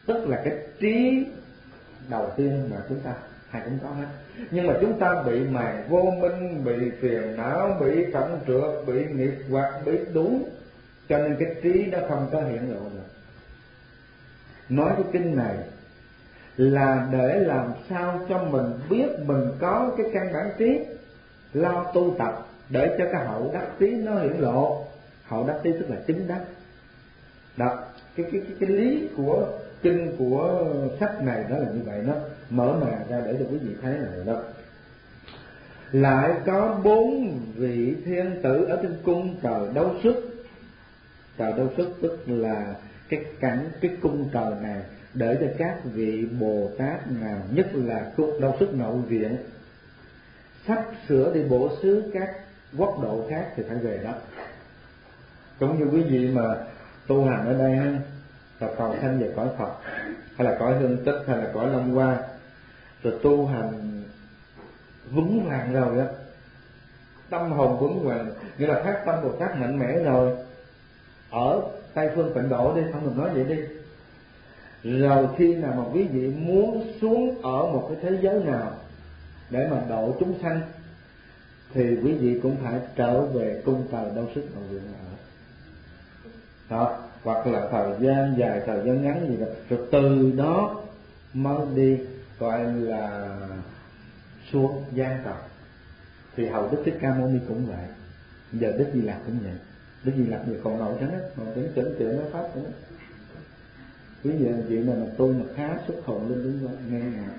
tức là cái trí đầu tiên mà chúng ta ai cũng có hết. Nhưng mà chúng ta bị màn vô minh, bị phiền não, bị trọng trược, bị nghiệp hoặc, bị đủ, cho nên cái trí nó không có hiện lộ được. Nói cái kinh này là để làm sao cho mình biết mình có cái căn bản trí, lo tu tập để cho cái hậu đắc trí nó hiển lộ. Hậu đắc trí tức là chứng đắc. Đó, cái lý của kinh của sách này đó là như vậy đó, mở màn ra để cho quý vị thấy là đó. Lại có 4 vị thiên tử ở trên cung trời Đấu Xuất. Trời Đấu Xuất tức là cái cảnh, cái cung trời này để cho các vị Bồ Tát nào, nhất là Đấu Xuất nội viện, sắp sửa đi bổ xứ các quốc độ khác thì phải về đó. Cũng như quý vị mà tu hành ở đây ha, là cầu sanh về cõi Phật, hay là cõi Hương Tích, hay là cõi Long Hoa, rồi tu hành vững vàng rồi đó, tâm hồn vững vàng, nghĩa là phát tâm Bồ Tát mạnh mẽ rồi, ở Tây Phương Tịnh Độ đi, không mình nói vậy đi. Rồi khi nào mà quý vị muốn xuống ở một cái thế giới nào để mà độ chúng sanh, thì quý vị cũng phải trở về cung trời Đấu Xuất nội viện ở đó, hoặc là thời gian dài, thời gian ngắn gì đó, rồi từ đó mới đi gọi là xuống gian trần. Thì hầu Đức Thích Ca Mâu Ni cũng vậy, giờ Đức Di Lặc cũng vậy. Đức Di Lặc giờ còn ngồi trắng á, ngồi chỉnh chuyện nói pháp nữa. Quý vị anh chị nào mà tôi mà khá xuất hồn lên đúng không? Nghe ngạc.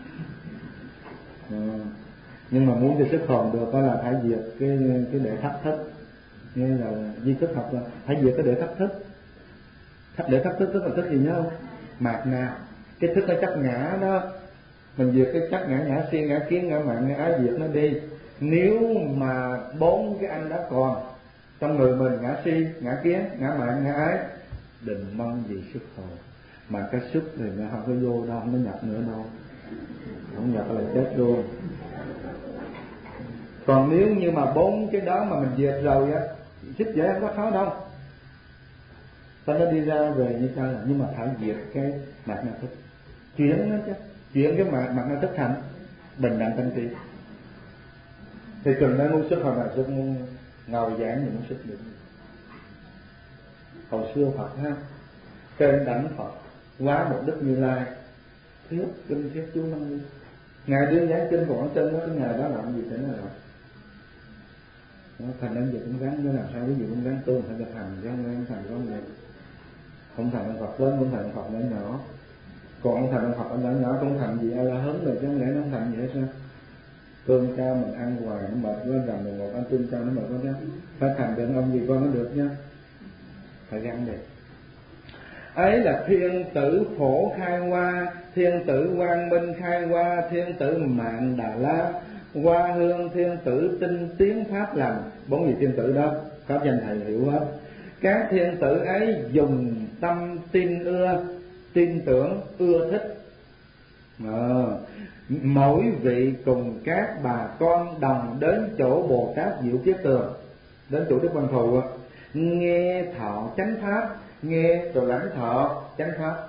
Nhưng mà muốn cho xuất hồn được đó là phải diệt cái đệ thất thức. Nghe là di thức học là phải diệt cái đệ thất thức. Đệ thất thức tức là thức gì nhớ không? Mạt na. Cái thức nó chấp ngã đó, mình diệt cái chấp ngã, ngã si, ngã kiến, ngã mạn, ngã ái, diệt nó đi. Nếu mà 4 cái anh đó còn trong người mình, ngã si, ngã kiến, ngã mạn, ngã ái, đừng mong gì xuất hồn. Mà cái xuất thì nó không có vô đâu, không có nhập nữa đâu, không nhập là chết luôn. Còn nếu như mà 4 cái đó mà mình diệt rồi á, xuất dễ không có khó đâu, ta nó đi ra về như sao là, nhưng mà phải diệt cái mạt na thức, chuyển nó chứ, chuyển cái mạt na thức thành bình đẳng thanh trí. Thì cần nó muốn xuất hồi nào xuất ngồi giảng thì muốn xuất được. Hồi xưa Phật ha, trên đảnh Phật quá một Đức Như Lai, thuyết kinh thuyết chú năng đi, ngài đưa giảng kinh còn ở trên đó, cái ngày đó làm gì thế nào? Thành nên giờ cũng gắng, như làm sao cái gì cũng gắng tu, phải cho thành, chứ không thành có vậy. Không thành ông Phật lớn, không thành ông Phật nhỏ nhỏ. Còn ông thành ông Phật nhỏ nhỏ cũng thành gì ai la hớn rồi, chứ không lẽ nó không thành gì hết sao? Cơm cao mình ăn hoài nó mệt quá, rằng một ăn cơm cao nó mệt quá chứ. Phải thành được ông gì con nó được nha, phải gắng được. Ấy là thiên tử Phổ khai hoa, thiên tử Quang Minh khai hoa, thiên tử Mạn Đà La, Hoa Hương, thiên tử Tinh Tiến Pháp Lành. 4 vị thiên tử đó pháp danh thầy hiểu hết. Các thiên tử ấy dùng tâm tin tưởng, ưa thích. Mỗi vị cùng các bà con đồng đến chỗ Bồ Tát Diệu Kiết Tường, đến chỗ Đức Văn Thù, nghe thọ chánh pháp, nghe rồi lãnh thọ chánh pháp.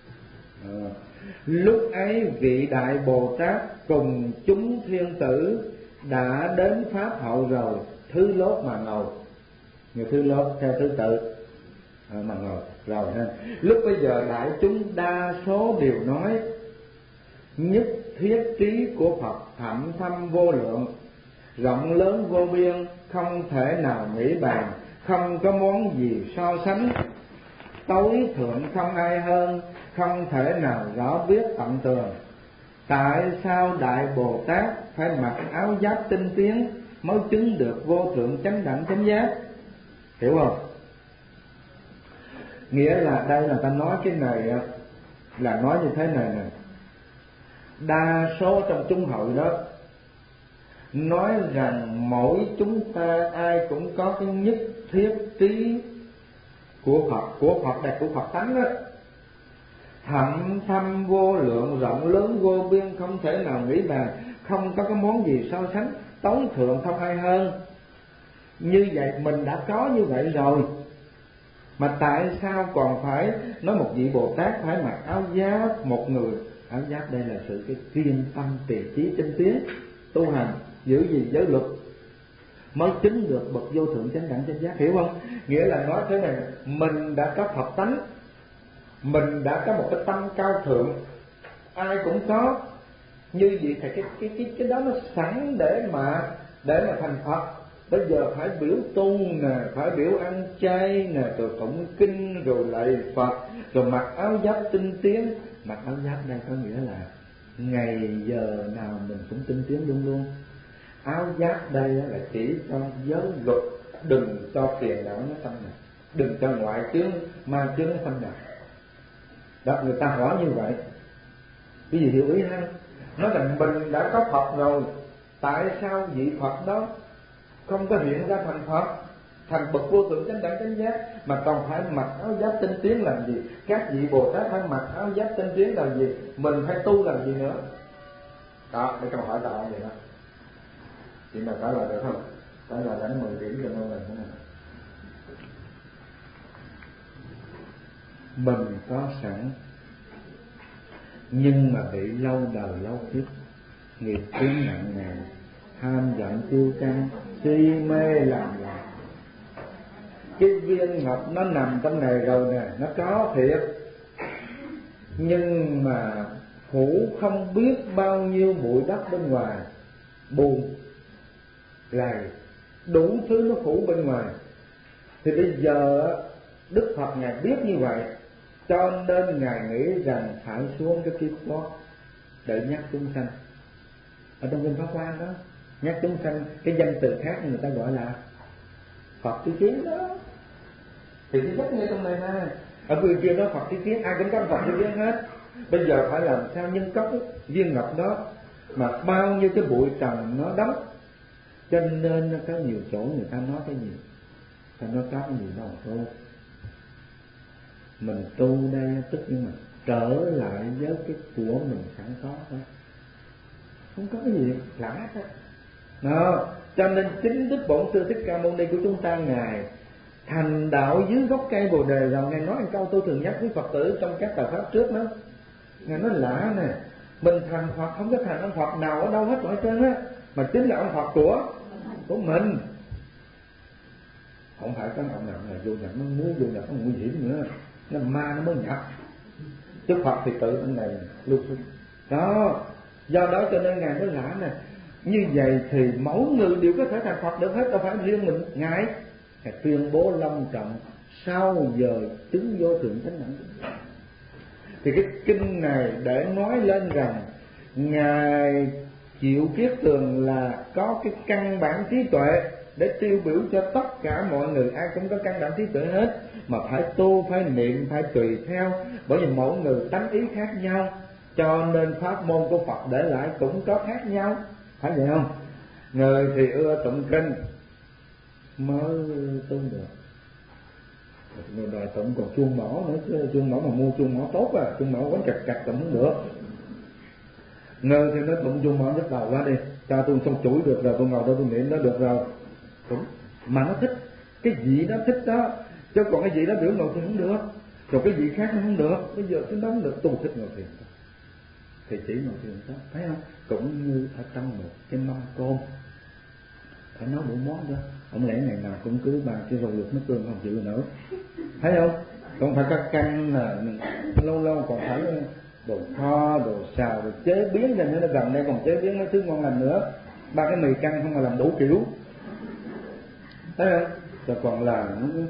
Lúc ấy vị Đại Bồ Tát cùng chúng thiên tử đã đến pháp hậu rồi, thứ lốt mà ngồi, người thứ lốt theo thứ tự mà ngồi rồi ha. Lúc bây giờ đại chúng đa số đều nói nhất thiết trí của Phật thậm thâm vô lượng, rộng lớn vô biên, không thể nào nghĩ bàn, không có món gì so sánh, tối thượng không ai hơn, không thể nào rõ biết tận tường. Tại sao Đại Bồ Tát phải mặc áo giáp tinh tiến mới chứng được vô thượng chánh đẳng chánh giác? Hiểu không? Nghĩa là đây là ta nói cái này là nói như thế này nè. Đa số trong chúng hội đó nói rằng mỗi chúng ta ai cũng có cái nhất thiết trí của Phật đây, của Phật tánh đó, thậm thâm vô lượng, rộng lớn vô biên, không thể nào nghĩ bàn, không có cái món gì so sánh, tối thượng không ai hơn. Như vậy mình đã có như vậy rồi, Mà tại sao còn phải nói một vị Bồ Tát phải mặc áo giáp? Một người áo giáp đây là sự cái kiên tâm trì trí tinh tiến tu hành, giữ gìn giới luật mới chứng được bậc vô thượng chánh đẳng chánh giác, hiểu không? Nghĩa là nói thế này, mình đã có Phật tánh, mình đã có một cái tâm cao thượng, ai cũng có như vậy thì cái đó nó sẵn để mà thành Phật. Bây giờ phải biểu tu nè, phải biểu ăn chay nè, rồi tụng kinh, rồi lạy Phật, rồi mặc áo giáp tinh tiến. Mặc áo giáp đây có nghĩa là ngày giờ nào mình cũng tinh tiến luôn luôn. Áo giáp đây là chỉ cho giới luật, đừng cho phiền não nó xâm nhập, đừng cho ngoại chướng ma chướng nó xâm nhập. Đó, người ta hỏi như vậy, cái gì hiểu ý ha? Nói là mình đã có Phật rồi, tại sao vị Phật đó không có hiện ra thành Phật, thành bậc vô thượng chánh đẳng chánh giác, mà còn phải mặc áo giáp tinh tiến làm gì? Các vị Bồ Tát phải mặc áo giáp tinh tiến làm gì? Mình phải tu làm gì nữa? Đó, cái câu hỏi tao vậy đó. Chị nào trả lời được không? Trả lời đánh 10 điểm cho nó là thế này. Mình có sẵn, nhưng mà bị lâu đời lâu kiếp nghiệp chướng nặng nề, ham giận tiêu căng, si mê làm loạn. Cái viên ngọc nó nằm trong này rồi nè, nó có thiệt, nhưng mà phủ không biết bao nhiêu bụi đất bên ngoài, buồn lầy đủ thứ nó phủ bên ngoài. Thì bây giờ Đức Phật Ngài biết như vậy, cho nên Ngài nghĩ rằng phải xuống cái kiếp đó để nhắc chúng sanh. Ở trong kinh Pháp Hoa đó, nhắc chúng sanh, cái danh từ khác người ta gọi là Phật tri kiến đó. Thì cái nhắc ngay trong này nè, ở người kia đó Phật tri kiến, ai cũng có Phật tri kiến hết. Bây giờ phải làm sao nhân cấp viên ngọc đó mà bao nhiêu cái bụi trần nó đóng, cho nên nó có nhiều chỗ người ta nói cái gì, ta nói có cái gì đâu thôi. Mình tu đây tức nhưng mà trở lại với cái của mình sẵn có thôi, không có cái gì lạ hết. Đó, cho nên chính Đức Bổn Sư Thích Ca Mâu Ni của chúng ta, Ngài thành đạo dưới gốc cây Bồ Đề rồi. Ngài nói một câu tôi thường nhắc với Phật tử trong các bài pháp trước đó. Ngài nói lạ nè, mình thành Phật không có thành ông Phật nào ở đâu hết mọi trơn á, mà chính là ông Phật của mình. Không phải có ông nào là vô nhập, nó muốn vô nhập nó nguy hiểm nữa, nó ma nó mới nhập. Chứ Phật thì tự bên này luôn đó. Do đó cho nên Ngài nói lạ nè, như vậy thì mỗi người đều có thể thành Phật được hết, đâu phải riêng mình. Ngài tuyên bố long trọng sau giờ chứng vô thượng chánh đẳng. Thì cái kinh này để nói lên rằng Ngài chịu kiết tường là có cái căn bản trí tuệ để tiêu biểu cho tất cả mọi người, ai cũng có căn bản trí tuệ hết, mà phải tu, phải niệm, phải tùy theo, bởi vì mỗi người tánh ý khác nhau, cho nên pháp môn của Phật để lại cũng có khác nhau, phải vậy không? Người thì ưa tụng kinh mới tu được, người đòi tụng còn chuông mỏ nữa, chứ chuông mỏ mà mua chuông mỏ tốt à, chuông mỏ quánh cạch cạch tụng không được. Người thì nó tụng chuông mỏ nhức đầu quá đi, cho tôi xong chuỗi được rồi, tôi ngồi đó tôi niệm đó được rồi. Cũng mà nó thích cái vị đó, thích đó, chứ còn cái vị đó biểu ngồi thì không được, rồi cái vị khác nó không được. Bây giờ cái đó không được, tu thích ngồi thiền thì chỉ ngồi thiền đó, thấy không? Cũng như ở trong một cái mâm cơm phải nấu đủ món đó, không lẽ ngày nào cũng cứ bà cái rau luộc nước tương không chịu nữa, thấy không? Còn phải có canh là lâu lâu còn phải đồ kho, đồ xào, đồ chế biến, cho nên nó gần đây còn chế biến mấy thứ ngon lành nữa. Ba cái mì canh không mà làm đủ kiểu, thấy không? Rồi còn làm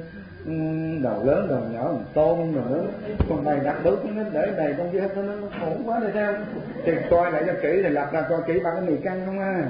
đầu lớn, đầu nhỏ, tôm rồi nữa, còn đầy đặt đủ nó để đầy trong kia hết, nó khổ quá đây sao? Thì coi lại cho kỹ, thì lặp ra coi kỹ ba cái mì canh không à,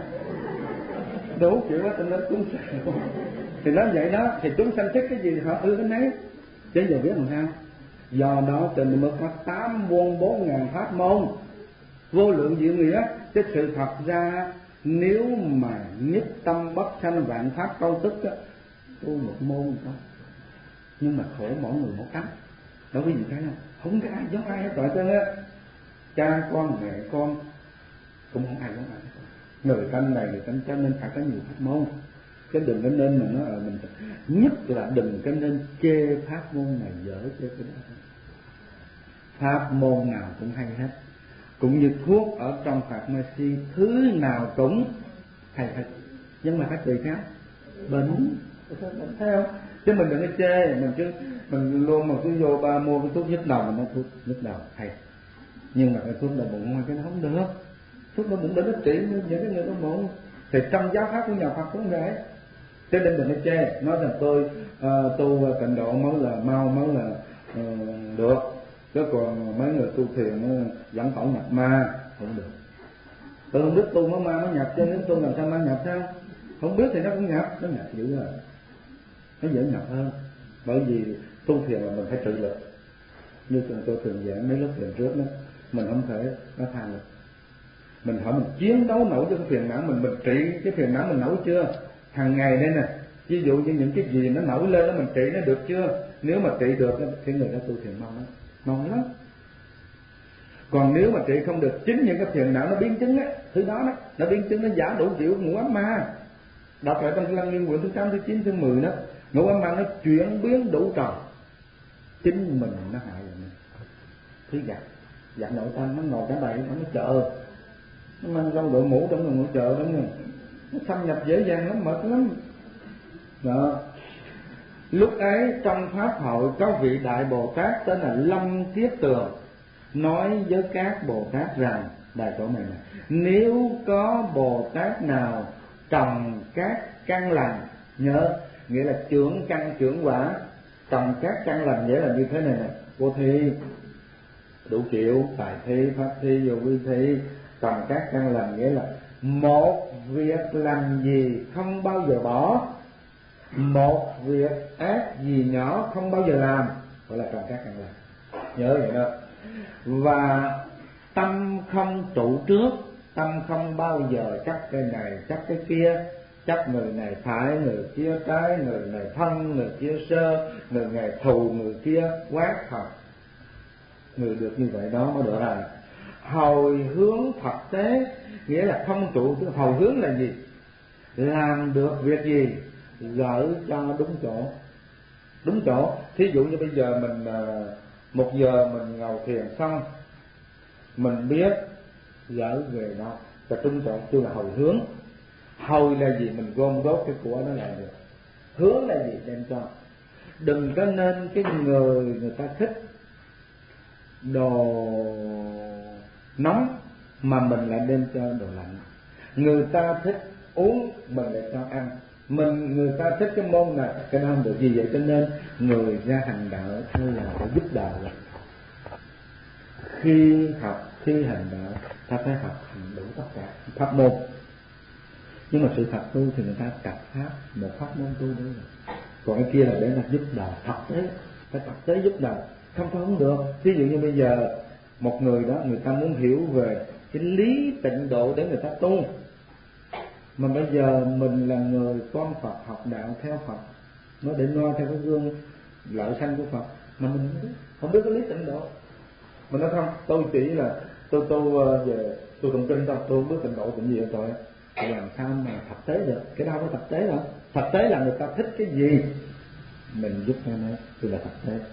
đủ kiểu đó, cho nên chúng sanh thì nói vậy đó, thì chúng sanh thích cái gì họ ưa cái nấy, chứ giờ biết làm sao. Do đó cho nên mới có 8 muôn 4.000 pháp môn vô lượng diệu nghĩa. Chứ sự thật ra nếu mà nhất tâm bất sanh vạn pháp câu tức á, tu một môn thôi, nhưng mà khổ mỗi người một tánh. Đâu có gì thấy không? Không có ai giống ai hết trọi trơn á. Cha con mẹ con cũng không ai giống ai. Người tánh này người tánh cho nên phải có nhiều pháp môn. Cái đừng có nên mà nói mình, nhất là đừng có nên chê pháp môn này dở, chê cái đó. Pháp môn nào cũng hay hết, cũng như thuốc ở trong pharmacy, thứ nào cũng hay hết, nhưng mà phải tùy theo bệnh, thấy không? Chứ mình đừng có chê, mình luôn mà cứ vô ba mua cái thuốc nhức đầu, mình nói thuốc nhức đầu hay, nhưng mà cái thuốc đau bụng cái nó không được. Thuốc đau bụng để nó trị những cái người đau bụng, thì trong giáo pháp của nhà Phật cũng vậy. Cho nên đừng có chê, nói rằng tôi tu tịnh độ mới là mau, mới là được, chứ còn mấy người tu thiền vẫn phải nhập ma, không được. Tôi không biết tu mới ma mới nhập, cho nên tu làm sao ma nhập sao? Không biết thì nó cũng nhập, nó nhập dữ rồi, nó dễ nhập hơn. Bởi vì tu thiền là mình phải tự lực, như tôi thường giảng mấy lớp thiền trước đó, mình không thể nó tha lực. Mình hỏi mình chiến đấu nổi cho cái phiền não mình trị cái phiền não mình nổi chưa? Hàng ngày đây nè, ví dụ như những cái gì nó nổi lên đó mình trị nó được chưa? Nếu mà trị được thì người đó tu thiền mong lắm. Còn nếu mà trị không được, chính những cái phiền não nó biến chứng á, thứ đó nó biến chứng, nó giả đủ kiểu ngũ ám ma. Đọc lại trong Lăng Nghiêm quyển thứ 8, thứ 9, thứ 10 đó, ngũ ám ma nó chuyển biến đủ trò, chính mình nó hại mình. Thứ gạt nội tâm, nó ngồi cả bầy, nó chờ, nó mang râu đội mũ trong ngồi chợ đó, nó xâm nhập dễ dàng lắm, mệt lắm đó. Lúc ấy trong pháp hội có vị đại Bồ Tát tên là Lâm Kiết Tường nói với các Bồ Tát rằng, bài chỗ này nè, nếu có Bồ Tát nào trồng các căn lành, nhớ nghĩa là chưởng căn chưởng quả, trồng các căn lành nghĩa là như thế này nè: vô thi, đủ kiểu, tài thi, pháp thi, vô vi thi. Trồng các căn lành nghĩa là một việc lành gì không bao giờ bỏ, một việc ác gì nhỏ không bao giờ làm, gọi là trồng các căn lành. Nhớ vậy đó. Và tâm không trụ trước, tâm không bao giờ chấp cái này chấp cái kia, chấp người này phải, người kia trái, người này thân, người kia sơ, người này thù, người kia quát thật. Người được như vậy đó mới được rồi. Hồi hướng Phật tế nghĩa là không trụ. Hồi hướng là gì? Làm được việc gì gỡ cho đúng chỗ. Đúng chỗ. Thí dụ như bây giờ mình 1 giờ mình ngồi thiền xong, mình biết gỡ về đó và đúng chỗ, tức là hồi hướng. Hồi là gì? Mình gom góp cái của nó lại được. Hướng là gì? Đem cho. Đừng có nên cái người ta thích đồ nóng mà mình lại đem cho đồ lạnh. Người ta thích uống mình lại cho ăn. Người ta thích cái môn này, cái đó không được gì vậy. Cho nên người ra hành đạo hay là phải giúp đời. Khi học, khi hành đạo, ta phải học đủ tất cả pháp môn. Nhưng mà sự thật tu thì người ta cặp pháp, một pháp môn tu đấy rồi. Còn cái kia là để là giúp đời, thật đấy, phải thật tế giúp đời. Không được. Ví dụ như bây giờ một người đó, người ta muốn hiểu về cái lý tịnh độ để người ta tu, mà bây giờ mình là người con Phật, học đạo theo Phật, nó để noi theo cái gương lợi sanh của Phật, mà mình không biết cái lý tịnh độ. Mình nói không, tôi chỉ là tôi về tôi tụng kinh thôi, tôi không biết tịnh độ tịnh gì hết rồi. Thì làm sao mà thực tế được? Cái đó có thực tế đâu. Thực tế là người ta thích cái gì mình giúp cho nó, tức là thực tế.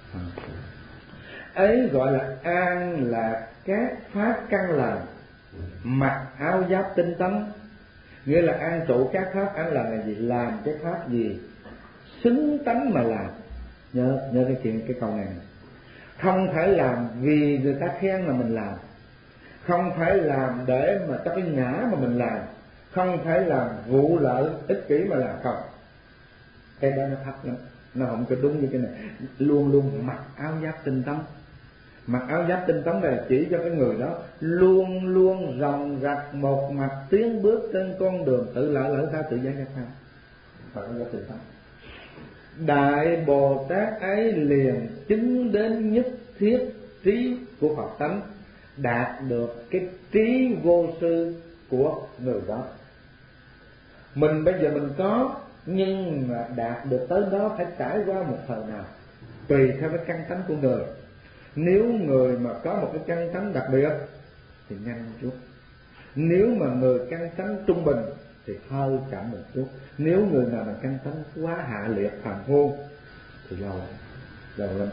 Ấy gọi là an lạc các pháp căn lành, mặc áo giáp tinh tấn. Nghĩa là an trụ các pháp an lành là gì? Làm cái pháp gì xứng tánh mà làm. Nhớ cái câu này. Không phải làm vì người ta khen mà mình làm, không phải làm để mà cho cái nhã mà mình làm, không phải làm vụ lợi ích kỷ mà làm. Không, cái đó nó thấp lắm, nó không có đúng như cái này. Luôn luôn mặc áo giáp tinh tấn. Mặc áo giáp tinh tấn này là chỉ cho cái người đó luôn luôn ròng rạc một mặt tiến bước trên con đường tự lợi tha tự giác khác. Mặc áo giáp tinh tấn. Đại Bồ Tát ấy liền chứng đến nhất thiết trí của Phật tánh, đạt được cái trí vô sư của người đó. Mình bây giờ mình có, nhưng mà đạt được tới đó phải trải qua một thời nào, tùy theo cái căn tánh của người. Nếu người mà có một cái căn tánh đặc biệt thì nhanh chút. Nếu mà người căn tánh trung bình thì hơi chậm một chút. Nếu người nào mà căn tánh quá hạ liệt phàm phu thì lâu lắm.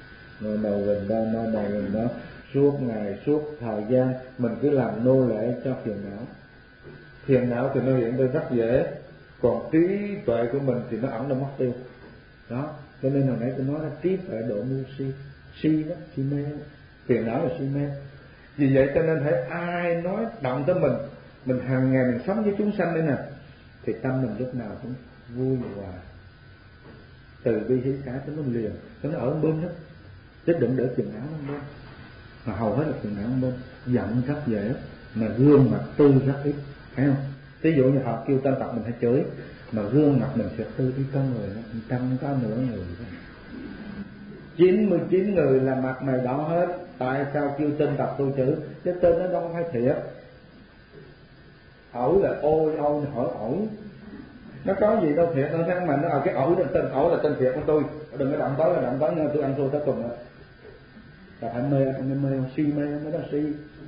Mình đó suốt ngày suốt thời gian mình cứ làm nô lệ cho phiền não thì nó hiện ra rất dễ, còn trí tuệ của mình thì nó ẩn nó mất tiêu đó. Cho nên hồi nãy tôi nói là trí tuệ độ ngu si đó, si mê, phiền não là si mê. Vì vậy cho nên hãy ai nói động tới mình hàng ngày mình sống với chúng sanh đây nè, thì tâm mình lúc nào cũng vui hòa, từ bi hỷ xả cho nó liền, cho nó ở bên đó, chứ đừng để phiền não ở bên. Mà hầu hết là phiền não ở bên, giận rất dễ, mà gương mặt tươi rất ít, thấy không? Ví dụ như họ kêu tên Phật mình phải chửi, mà gương mặt mình sẽ tươi đi con người, 100 có nửa người thôi. 99 người là mặt mày đỏ hết. Tại sao kêu tên Phật tôi chửi? Cái tên nó đâu phải thiệt. Ổi là ôi hỏi ổi, nó có gì đâu thiệt đâu. Thế mà nó cái ổi là tên thiệt của tôi, đừng có động tới nha, tôi ăn thua tới cùng rồi. Là phải mê không? Si mê mới đó si.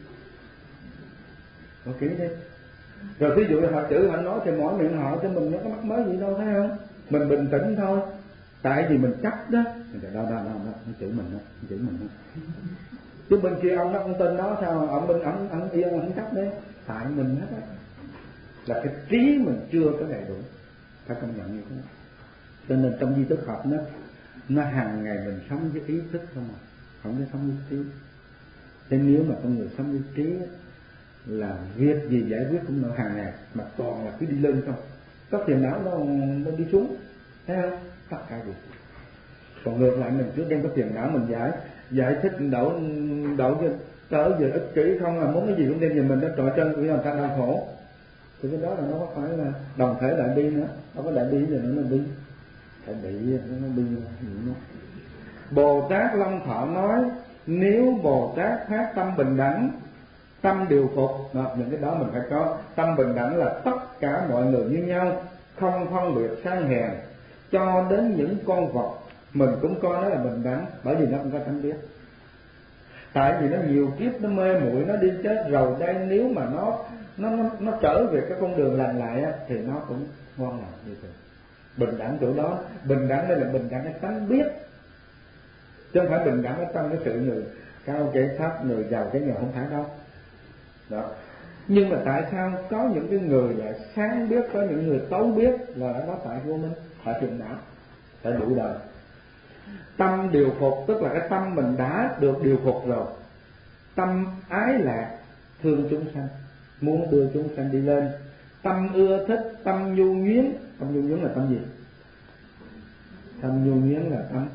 Ok đi. Rồi ví dụ như họ chửi họ nói thì mỗi miệng họ cho mình nó có mắc mới gì đâu, thấy không? Mình bình tĩnh thôi. Tại vì mình chắc đó. Đó, nó chửi mình đó. Chứ bên kia ông đó ông tên đó sao ông yên ông chắc đấy. Tại mình hết á. Là cái trí mình chưa có đầy đủ. Phải công nhận như thế. Cho nên trong di thức học nó hàng ngày mình sống với ý thức không à, không có sống với trí. Thế nếu mà con người sống với trí là việc gì giải quyết cũng là hàng ngày, mà toàn là cứ đi lên không, có phiền não nó đi xuống, thấy không? Tất cả việc. Còn ngược lại mình cứ đem cái phiền não mình giải thích đậu cho trở về ích kỷ không, là muốn cái gì cũng đem về mình đó trọi chân vì làm ta đau khổ. Thì cái đó là nó có phải là đồng thể đại bi nữa, nó có đại bi gì nữa, nó bi phải bị nó bi nữa. Bồ Tát Long Thọ nói nếu Bồ Tát phát tâm bình đẳng, tâm điều phục, những cái đó mình phải có. Tâm bình đẳng là tất cả mọi người như nhau, không phân biệt sang hèn, cho đến những con vật mình cũng coi nó là bình đẳng, bởi vì nó không có tánh biết. Tại vì nó nhiều kiếp nó mê muội, nó đi chết rồi đây, nếu mà nó trở về cái con đường lành lại thì nó cũng ngon lành như thế. Bình đẳng chỗ đó, bình đẳng đây là bình đẳng cái tánh biết, chứ không phải bình đẳng ở trong cái sự người cao kẻ thấp, người giàu cái nghèo, không phải đâu đó. Nhưng mà tại sao có những cái người lại sáng biết, có những người tối biết, là đó tại vô minh, tại phiền não, tại đủ đời. Tâm điều phục tức là cái tâm mình đã được điều phục rồi, tâm ái lạc, thương chúng sanh, muốn đưa chúng sanh đi lên. Tâm ưa thích, tâm nhu nhuyến. Tâm nhu nhuyến là tâm gì? Tâm nhu nhuyến là tâm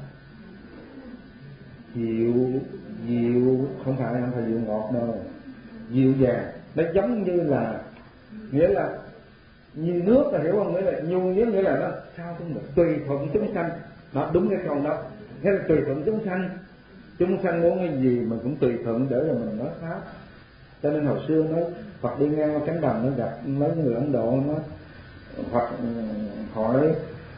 dịu, không phải dịu ngọt đâu, dịu dàng. Nó giống như là, nghĩa là như nước, là hiểu không? Nghĩa là nhu nhuyến, nghĩa là nó sao cũng được, tùy thuận chúng sanh. Nó đúng cái câu đó, nghĩa là tùy thuận chúng sanh. Chúng sanh muốn cái gì mình cũng tùy thuận để rồi mình nói pháp. Cho nên hồi xưa nói Phật đi ngang qua cánh đồng, nó gặp mấy người Ấn Độ, nó Phật hỏi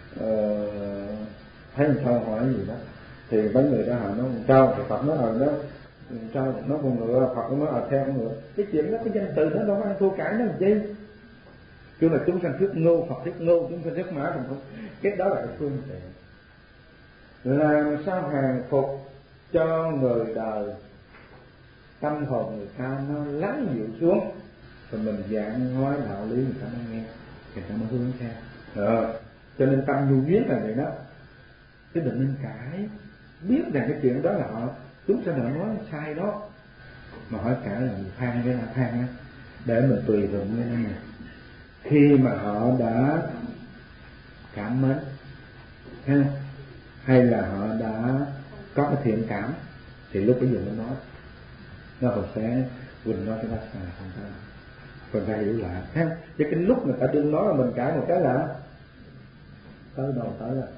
thấy làm sao, hỏi gì đó thì mấy người đó hỏi nó sao, thì Phật nói nó sao, nó con ngựa, Phật nó nói theo con ngựa. Cái chuyện đó, cái danh từ nó đâu có ăn thua cãi nó làm chi. Chứ là chúng sanh thuyết ngô, Phật thuyết ngô, chúng sanh thuyết mã, không. Cái đó là cái phương tiện làm sao hàng phục cho người đời, tâm hồn người ta nó lắng dịu xuống, rồi mình giảng nói đạo lý người ta mới nghe, người ta mới hướng theo. Cho nên tâm nhu nhuyến là vậy đó, chứ đừng nên cãi. Biết rằng cái chuyện đó là họ, chúng sanh họ nói sai đó, mà hỏi cãi là mình than cái nào than á, để mình tùy thuận cái này. Khi mà họ đã cảm mến ha, hay là họ đã có cái thiện cảm, thì lúc bây giờ nó nói, nó hồi sáng Quỳnh nói cái đó sai, không ta, Quỳnh ta hiểu lại ha. Chứ cái lúc người ta đừng nói là mình cãi một cái là tới đầu tới là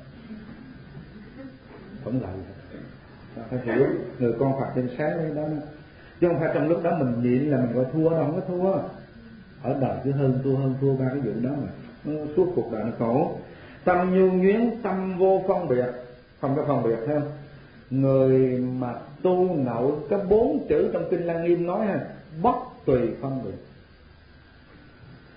vẫn lại. Phải hiểu người con Phật trên sáng đấy đó, chứ không phải trong lúc đó mình nhịn là mình gọi thua đâu, không có thua. Ở đời cứ hơn thua ba cái vụ đó mà nó suốt cuộc đời nó khổ. Tâm nhu nhuyến, tâm vô phân biệt, không có phân biệt theo. Người mà tu nội có 4 chữ trong kinh Lăng Nghiêm nói ha, bất tùy phân biệt.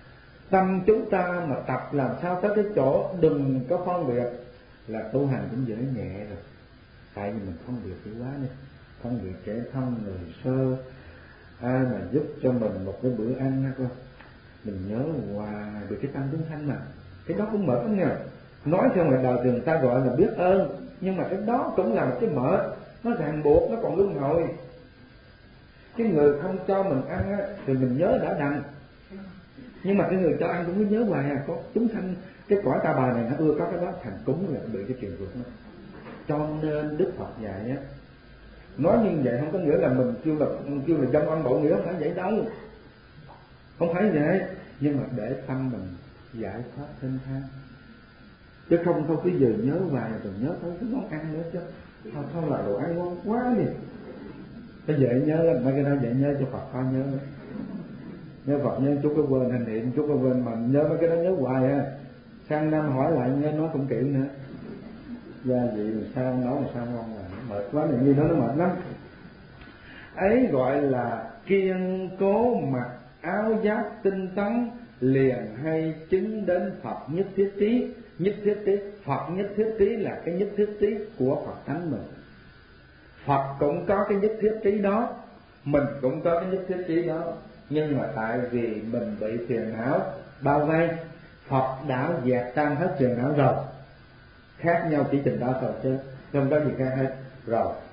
Tâm chúng ta mà tập làm sao tới cái chỗ đừng có phân biệt là tu hành cũng dễ nhẹ rồi. Tại vì mình phân biệt dữ quá đi, phân biệt kẻ thân người sơ, ai mà giúp cho mình một cái bữa ăn đó coi, mình nhớ hoài về cái tâm chúng sanh mà. Cái đó cũng mệt lắm nha. Nói theo ngoài đời thì người ta gọi là biết ơn, nhưng mà cái đó cũng là một cái mệt, nó ràng buộc, nó còn luân hồi. Cái người không cho mình ăn á, thì mình nhớ đã đành, nhưng mà cái người cho ăn cũng cứ nhớ hoài à. Có chúng sanh cái cõi ta bà này nó ưa có cái đó, thành cúng là bị cái truyền vượt đó. Cho nên Đức Phật dạy á, nói như vậy không có nghĩa là mình kêu là dâm ăn bội nghĩa, không phải vậy đâu, không phải vậy. Nhưng mà để tâm mình giải thoát thanh thang, chứ không cứ giờ nhớ hoài rồi nhớ tới cái món ăn nữa chứ. Thôi là đồ ăn ngon quá đi, cái dạy nhớ là mấy cái đó dạy nhớ cho Phật có nhớ. Nhớ Phật nhớ chút cái quên, hành niệm chút cái quên, mà nhớ mấy cái đó nhớ hoài à. Sang năm hỏi lại nghe nói cũng kỹ nữa, gia vị làm sao, nói làm sao ngon là mệt quá, này như nó mệt lắm. Ấy gọi là kiên cố mặc áo giáp tinh tấn, liền hay chứng đến Phật nhất thiết trí. Nhất thiết trí, Phật nhất thiết trí là cái nhất thiết trí của Phật tánh mình. Phật cũng có cái nhất thiết trí đó, mình cũng có cái nhất thiết trí đó, nhưng mà tại vì mình bị phiền não bao vây, Phật đã dẹp tan hết phiền não rồi. Khác nhau chỉ chừng đó thôi chứ không có gì khác hết rồi.